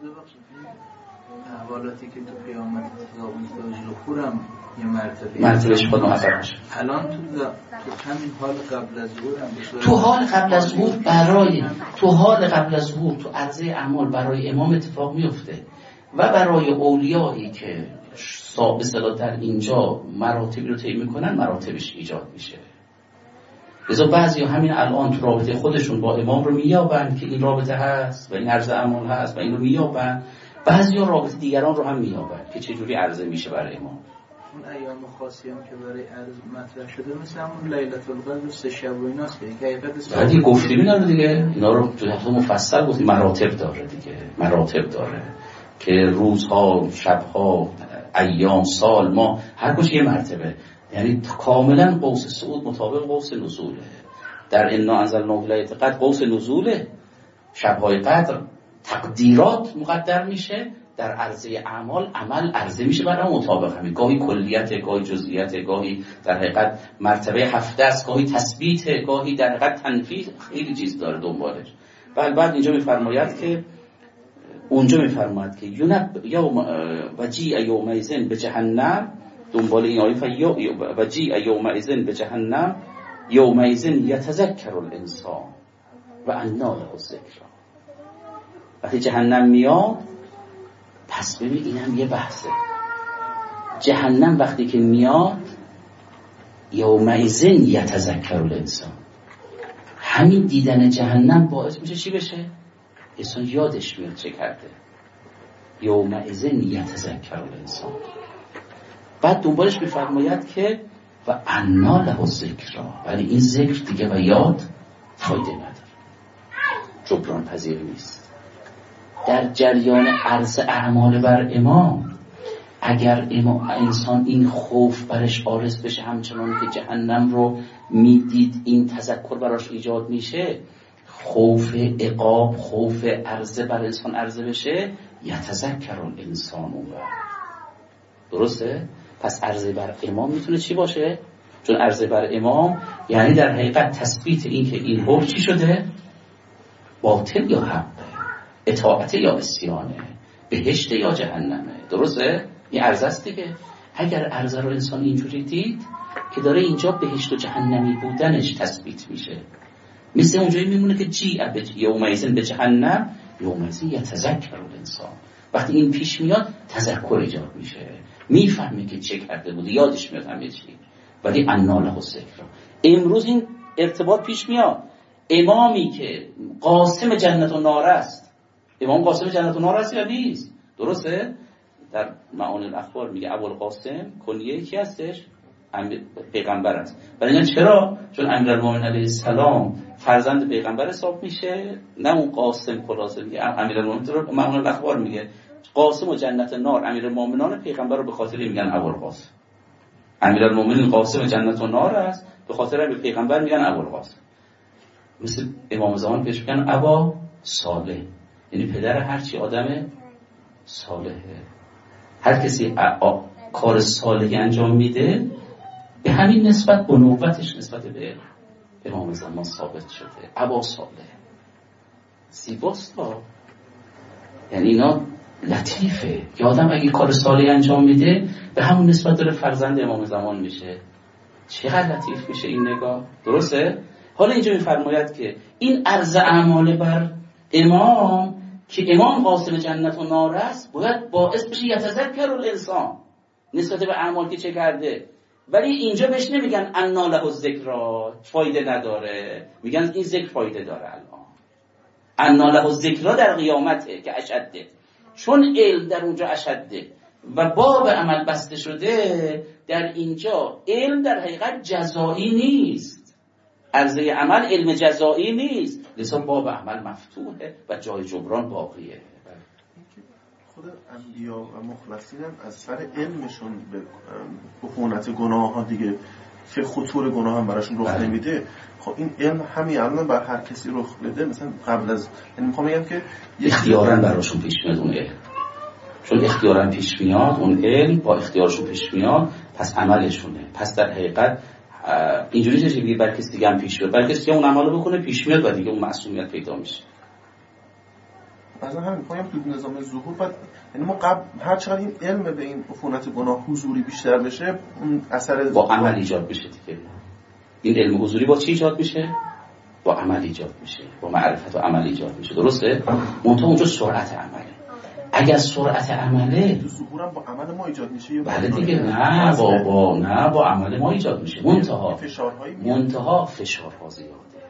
احوالاتی که تو قیامت اتفاق میفته ظهورم یه مرتبه مرتبهش خود محقق میشه. الان تو تو همین حال قبل از ظهور هم بشه، تو حال قبل از ظهور برای تو حال قبل از ظهور تو عرضه اعمال برای امام اتفاق میفته و برای اولیایی که صاحب صلاح در اینجا مراتبی رو طی میکنن مراتبش ایجاد میشه. لذا بعضی همین الان تو رابطه خودشون با امام رو میابند که این رابطه هست و این عرضه اعمال هست و این رو میابند، بعضی ها رابطه دیگران رو هم میابند که چجوری عرضه میشه برای امام. اون ایام خاصی هم که برای عرض مطرح شده مثل همون لیلة القدر سه شب و ایناست که حقیقت بعدی گفتیم اینا رو دیگه، اینا رو تو حتی مفصل گفتیم، مراتب داره دیگه، مراتب داره که روزها، شبها، ایام، سال، ماه، هر کدومش یه مرتبه. یعنی کاملا قوس صعود مطابق قوس نزوله. در انا انزلناه فی لیلة القدر قوس نزوله، شب‌های قدر تقدیرات مقدر میشه، در عرضه اعمال عمل عرضه میشه برای مطابق همین، گاهی کلیت، گاهی جزئیات، گاهی در حقیقت مرتبه هفته است، گاهی تثبیت، گاهی در حقیقت تنفیذ، خیلی چیز داره دنبالش. بعد بعد اینجا میفرماید که اونجا میفرماید که یونب یوم وجیء یومئذ به جهنم، دنبال این آیه فیا وجیء یومئذ به جهنم یومئذ یتذکر الانسان و انا له الذکر. وقتی جهنم میاد، پس ببین این هم یه بحثه. جهنم وقتی که میاد یومئذ یتذکر الانسان، همین دیدن جهنم باعث میشه چی بشه؟ انسان یادش میاد چه کرده. یومئذ یتذکر الانسان، بعد دنبالش میفرماید که و انا له الذکری، ولی این ذکر دیگه و یاد فایده نداره، جبران پذیر نیست. در جریان عرض اعمال بر امام، اگر امام انسان این خوف برش عارض بشه، همچنان که جهنم رو میدید این تذکر براش ایجاد میشه، خوف عقاب، خوف عرضه بر انسان عرضه بشه، یتذکر الانسان اون وقت. درسته؟ پس عرضه بر امام میتونه چی باشه؟ چون عرضه بر امام یعنی در حقیقت تثبیت این که این حکم چی شده؟ باطل یا حق، اطاعت یا عصیانه، بهشت یا جهنمه. درسته؟ این عرضه است دیگه. اگر عرضه رو انسان اینجوری دید که داره اینجا بهشت و جهنمی بودنش تثبیت میشه، مثل اونجایی میمونه که جی یومئذ به جهنم یومئذ یتذکر الانسان. وقتی این پیش میاد تذکر ایجاد میشه، میفهمه که چه کرده بوده، یادش میاد همه چی. ولی انا له الذکری. امروز این ارتباط پیش میاد. امامی که قاسم جنت و نار است، امام قاسم جنت و نار است یا نیست؟ درسته؟ در معانی الاخبار میگه ابوالقاسم کنیه کی هستش؟ پیغمبر است. ولی چرا؟ چون امیرالمومنین علیه السلام فرزند پیغمبر حساب میشه، نه اون قاسم خلاصه میگه امیرالمومنین رو معانی الاخبار میگه قاسم و جنت و نار، امیرالمومنین پیغمبر رو به خاطر میگن ابوالقاسم. امیرالمومنین قاسم جنت و نار است، به خاطر به پیغمبر میگن ابوالقاسم. مثل امام زمان پیش میگن ابا صالح، یعنی پدر هر چی آدم صالحه. هر کسی کار صالحی انجام میده به همین نسبت بنوبتش نسبت به امام زمان ثابت شده. ابا صالح زیباست، یعنی اینا لطیفه. که آدم اگه کار صالحی انجام میده به همون نسبت داره فرزند امام زمان میشه. چقدر لطیف میشه این نگاه. درسته؟ حالا اینجا میفرماید که این عرض اعمال بر امام که امام قاسم جنت و نار است باید باعث بشه یتذکر الانسان نسبت به اعمال که چه کرده. ولی اینجا بهش نمیگن انا له الذکری فایده نداره، میگن این ذکر فایده داره. الان انا له الذکری در قیامته که اشده، چون علم در اونجا اشده و باب عمل بسته شده. در اینجا علم در حقیقت جزایی نیست، عرضه عمل علم جزایی نیست، لذا باب عمل مفتوحه و جای جبران باقیه. خود انبیا و مخلصین هم از سر علمشون به عفونت گناه ها دیگه که خطور گناه هم براشون رخ نمیده. خب این علم همین الان بر هر کسی رخ بده، مثلا قبل از، یعنی میخوام بگم که اختیاراً براشون پیش میاد اون علم، چون اختیاراً پیش میاد اون علم، با اختیارشون پیش میاد، پس عملشونه. پس در حقیقت اینجوری چه چیزی بر کسی دیگه هم پیش میاد، بر کسی اون عملو بکنه پیش میاد و دیگه اون معصومیت پیدا میشه. مثلا همین میگم تو نظام ظهور بعد، یعنی ما قبل هر چقدر این علم به این عفونت گناه حضوری بیشتر بشه، اون اثر با عمل ایجاد بشه دیگه. این علم حضوری با چی ایجاد میشه؟ با عمل ایجاد میشه، با معرفت و عمل ایجاد میشه. درسته؟ منتها اونجا سرعت عمله. اگر سرعت عمله تو ظهورم با عمل ما ایجاد میشه، بله دیگه، نه با با نه با عمل ما ایجاد میشه. منتها منتها فشارها زیاده،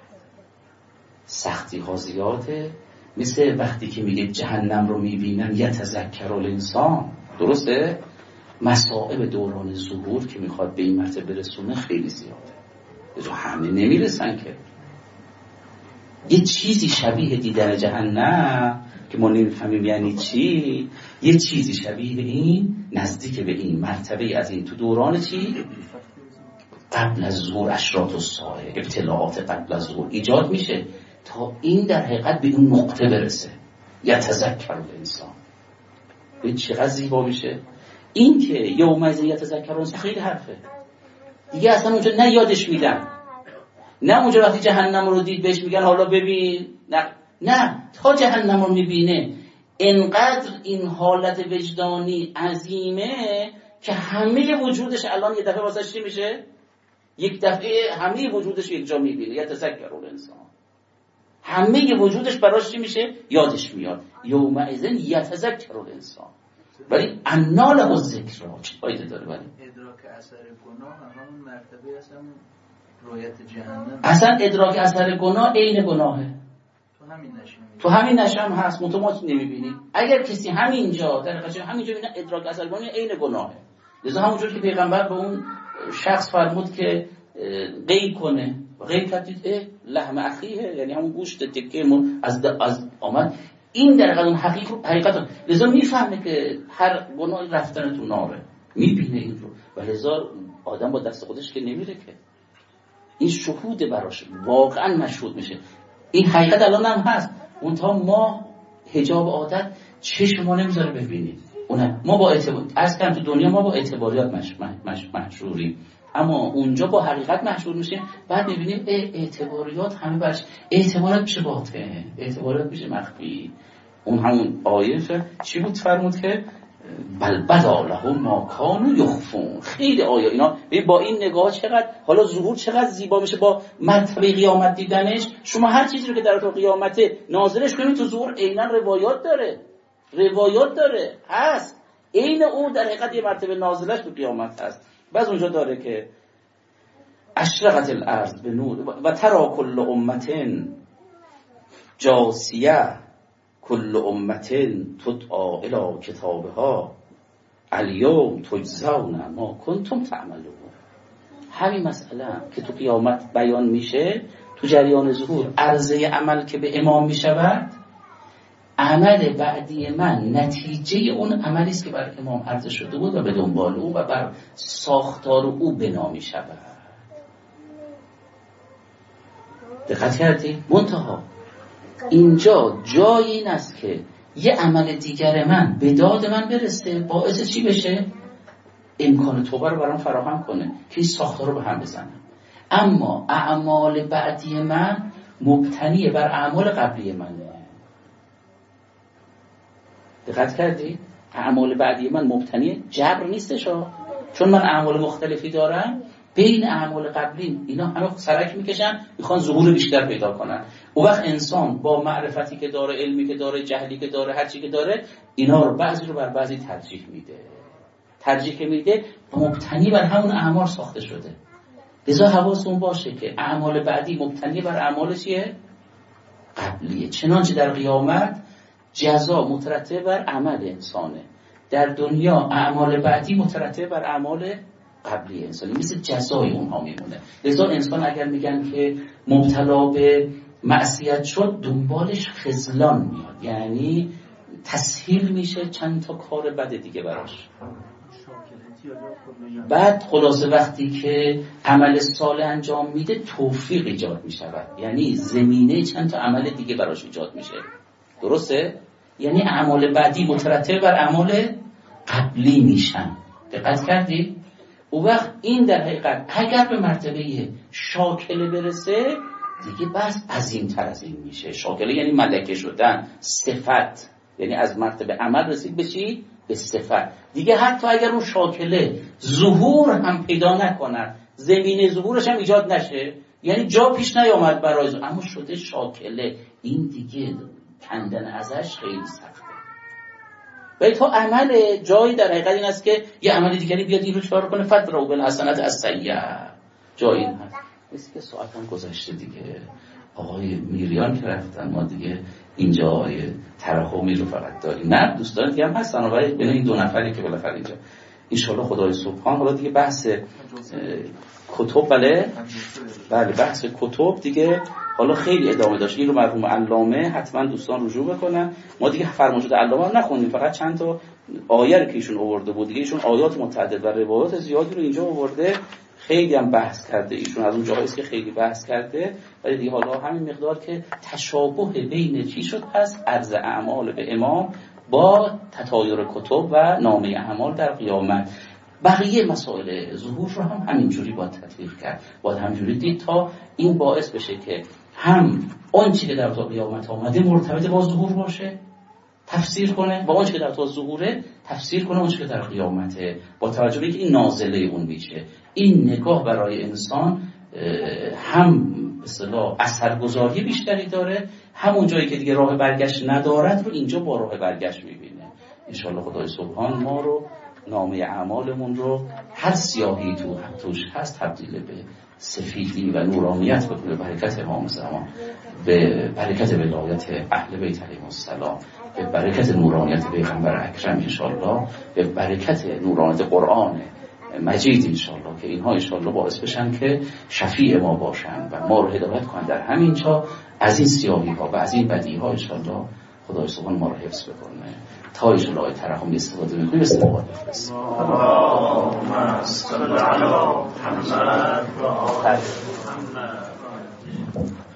سختی ها زیاده. مثل وقتی که میگه جهنم رو میبینن یتذکر الانسان، درسته؟ مصائب دوران ظهور که میخواد به این مرتبه برسونه خیلی زیاده، جو همه نمیرسن که. یه چیزی شبیه دیدن جهنم که ما نمیفهمیم یعنی چی، یه چیزی شبیه این نزدیک به این مرتبه از این تو دوران چی؟ قبل از ظهور، اشراط الساعه، ابتلاعات قبل از ظهور ایجاد میشه تا این در حقیقت به اون نقطه برسه. یتذکر الانسان. به چقدر زیبا میشه این که یومئذ یتذکر الانسان. خیلی حرفه دیگه، اصلا اونجا نه یادش میدن، نه اونجا وقتی جهنم رو دید بهش میگن حالا ببین، نه نه، تا جهنم رو میبینه انقدر این حالت وجدانی عظیمه که همه وجودش الان یه دفعه واسه چی میشه؟ یک دفعه همه وجودش یک جا میبینه. یتذکر الانسان، همه وجودش براش چی میشه؟ یادش میاد. یومئذ یتذکر الانسان. ولی انا له الذکری چه فایده داره؟ ولی ادراک اثر گناه همون مرتبه اصلا رویت جهنم، اصلا ادراک اثر گناه عین گناهه. تو همین نشم تو همین نشم هست، متو ما نمیبینی. اگر کسی همینجا در حقیقت همینجا ببینه ادراک اثر گناه عین گناهه، لذا همونجور که پیغمبر به اون شخص فرمود که قید کنه و قید کردید لحم اخیه، یعنی همون گوشت تکه‌مون از از آمد، این در حقیقت حقیقت حقیقت لذا میفهمه که هر گناه رفتن تو ناره، میبینه این رو و لذا آدم با دست خودش که نمیره که این شهود براش واقعا مشهود میشه. این حقیقت الان هم هست، اونتا ما حجاب عادت چشم ما نمیذاره ببینیم. اون ما با اعتبار از کم تو دنیا ما با اعتباریات مش... مش... مشهوریم، اما اونجا با حقیقت مشهور میشیم. بعد میبینیم اعتباریات همه برش اعتبارات میشه باطن، اعتبارات میشه مخفی. اون همون آیه چی بود فرمود که بل بدا لهم ما کانوا یخفون. خیلی آیه اینا با این نگاه چقدر حالا ظهور چقدر زیبا میشه با مرتبه قیامت دیدنش. شما هر چیزی رو که در تو قیامت نازلش کنید تو ظهور عیناً روایات داره، روایات داره هست، عین اون در حقیقت یه مرتبه نازلش تو قیامت هست. بعد اونجا داره که اشرقت الارض به نور و ترى کل امه جاسیه کل امت تدعا الی کتابها الیوم تجزون ما کنتم تعملون. همین مسئله هم که تو قیامت بیان میشه تو جریان ظهور، عرضه عمل که به امام میشود، عمل بعدی من نتیجه اون عملی است که بر امام عرضه شده بود و به دنبال او و بر ساختار او بنا میشود. دقت کردید؟ منتها اینجا جای این است که یه عمل دیگر من به داد من برسه، باعث چی بشه؟ امکان توبه رو برام فراهم کنه که این ساختار رو به هم بزنم. اما اعمال بعدی من مبتنی بر اعمال قبلی منه. دقت کردی؟ اعمال بعدی من مبتنی جبر نیستش ها، چون من اعمال مختلفی دارم، بین اعمال قبلی اینا همه سرک میکشن، میخوان ظهور بیشتر پیدا کنن. اون وقت انسان با معرفتی که داره، علمی که داره، جهلی که داره، هر چی که داره، اینا رو بعضی رو بر بعضی ترجیح میده. ترجیح که میده مبتنی بر همون اعمال ساخته شده. لذا حواستون باشه که اعمال بعدی مبتنی بر اعمال چیه؟ قبلیه. چنانچه در قیامت جزا مترتب بر عمل انسانه، در دنیا اعمال بعدی مترتب بر اعمال قبلی انسانی، مثل جزای اونها میمونه. لذا انسان اگر میگن که مبتلا به معصیت شد، دنبالش خذلان میاد، یعنی تسهیل میشه چند تا کار بد دیگه براش. بعد خلاصه وقتی که عمل صالح انجام میده توفیق ایجاد میشود، یعنی زمینه چند تا عمل دیگه براش ایجاد میشه. درسته؟ یعنی اعمال بعدی مترتب بر اعمال قبلی میشن. دقت کردی؟ اون وقت این در حقیقت اگر به مرتبه شاکله برسه دیگه بس عظیم‌تر از این میشه. شاکله یعنی ملکه شدن، صفت، یعنی از مرتبه عمل رسید به چی؟ به صفت. دیگه حتی اگر اون شاکله ظهور هم پیدا نکند، زمینه ظهورش هم ایجاد نشه، یعنی جا پیش نیامد برای ظهور، اما شده شاکله، این دیگه کندن ازش خیلی سخته. ولی تا عمل جایی در حقیقت این است که یه عمل دیگری بیاد این رو چکار کنه، فدروا بالحسنات السیئه. جایی این هست. مثل که ساعتم گذشته دیگه، آقای میریان که رفتن، ما دیگه اینجا آقای ترحمی رو فقط داریم. نه دوستان دیگه هم هستن، ولی بین این دو نفری که بالاخره اینجا انشالله خدای سبحان. حالا دیگه بحث کتب، بله بله بحث کتب دیگه حالا خیلی ادامه داشت. این رو مرحوم علامه حتما دوستان رجوع بکنن. ما دیگه فرمایشات علامه رو نخوندیم، فقط چند تا آیه رو که ایشون آورده بود دیگه. ایشون آیات متعدد و روایات زیادی رو اینجا آورده، خیلی هم بحث کرده ایشون از اون جاهایی که خیلی بحث کرده. ولی دیگه حالا همین مقدار که تشابه بین چی شد، پس عرض اعمال به امام با تطایر کتب و نامه اعمال در قیامت. بقیه مسائل ظهور رو هم همینجوری باید تطبیق کرد، باید همینجوری دید تا این باعث بشه که هم اون چی که در تا قیامت آمده مرتبط با ظهور باشه، تفسیر کنه، با اون چی که در تا ظهوره تفسیر کنه اون چی که در قیامته، با توجه به اینکه این نازله اون میشه. این نگاه برای انسان هم به اصطلاح اثرگذاری بیشتری داره، همون جایی که دیگه راه برگشت ندارد رو اینجا با راه برگشت میبینه. انشالله خدای سبحان ما رو، نامه اعمالمون رو، هر سیاهی تو توش هست تبدیل به سفیدی و نورانیت بکنه، برکت امام زمان، به برکت ولایت اهل بیت علیهم السلام. به برکت نورانیت پیغمبر اکرم انشالله، به برکت نورانیت قرآن مجید انشالله، که اینها انشالله باعث بشن که شفیع ما باشن و ما رو هدایت کنن در همین جا از این سیاهی ها و از این بدی ها انشالله خدای سبحان ما رو حفظ بکنه تا انشالله آیه ترحم استفاده میکنیم استفاده بفرست. اللهم صل علی محمد و آل محمد.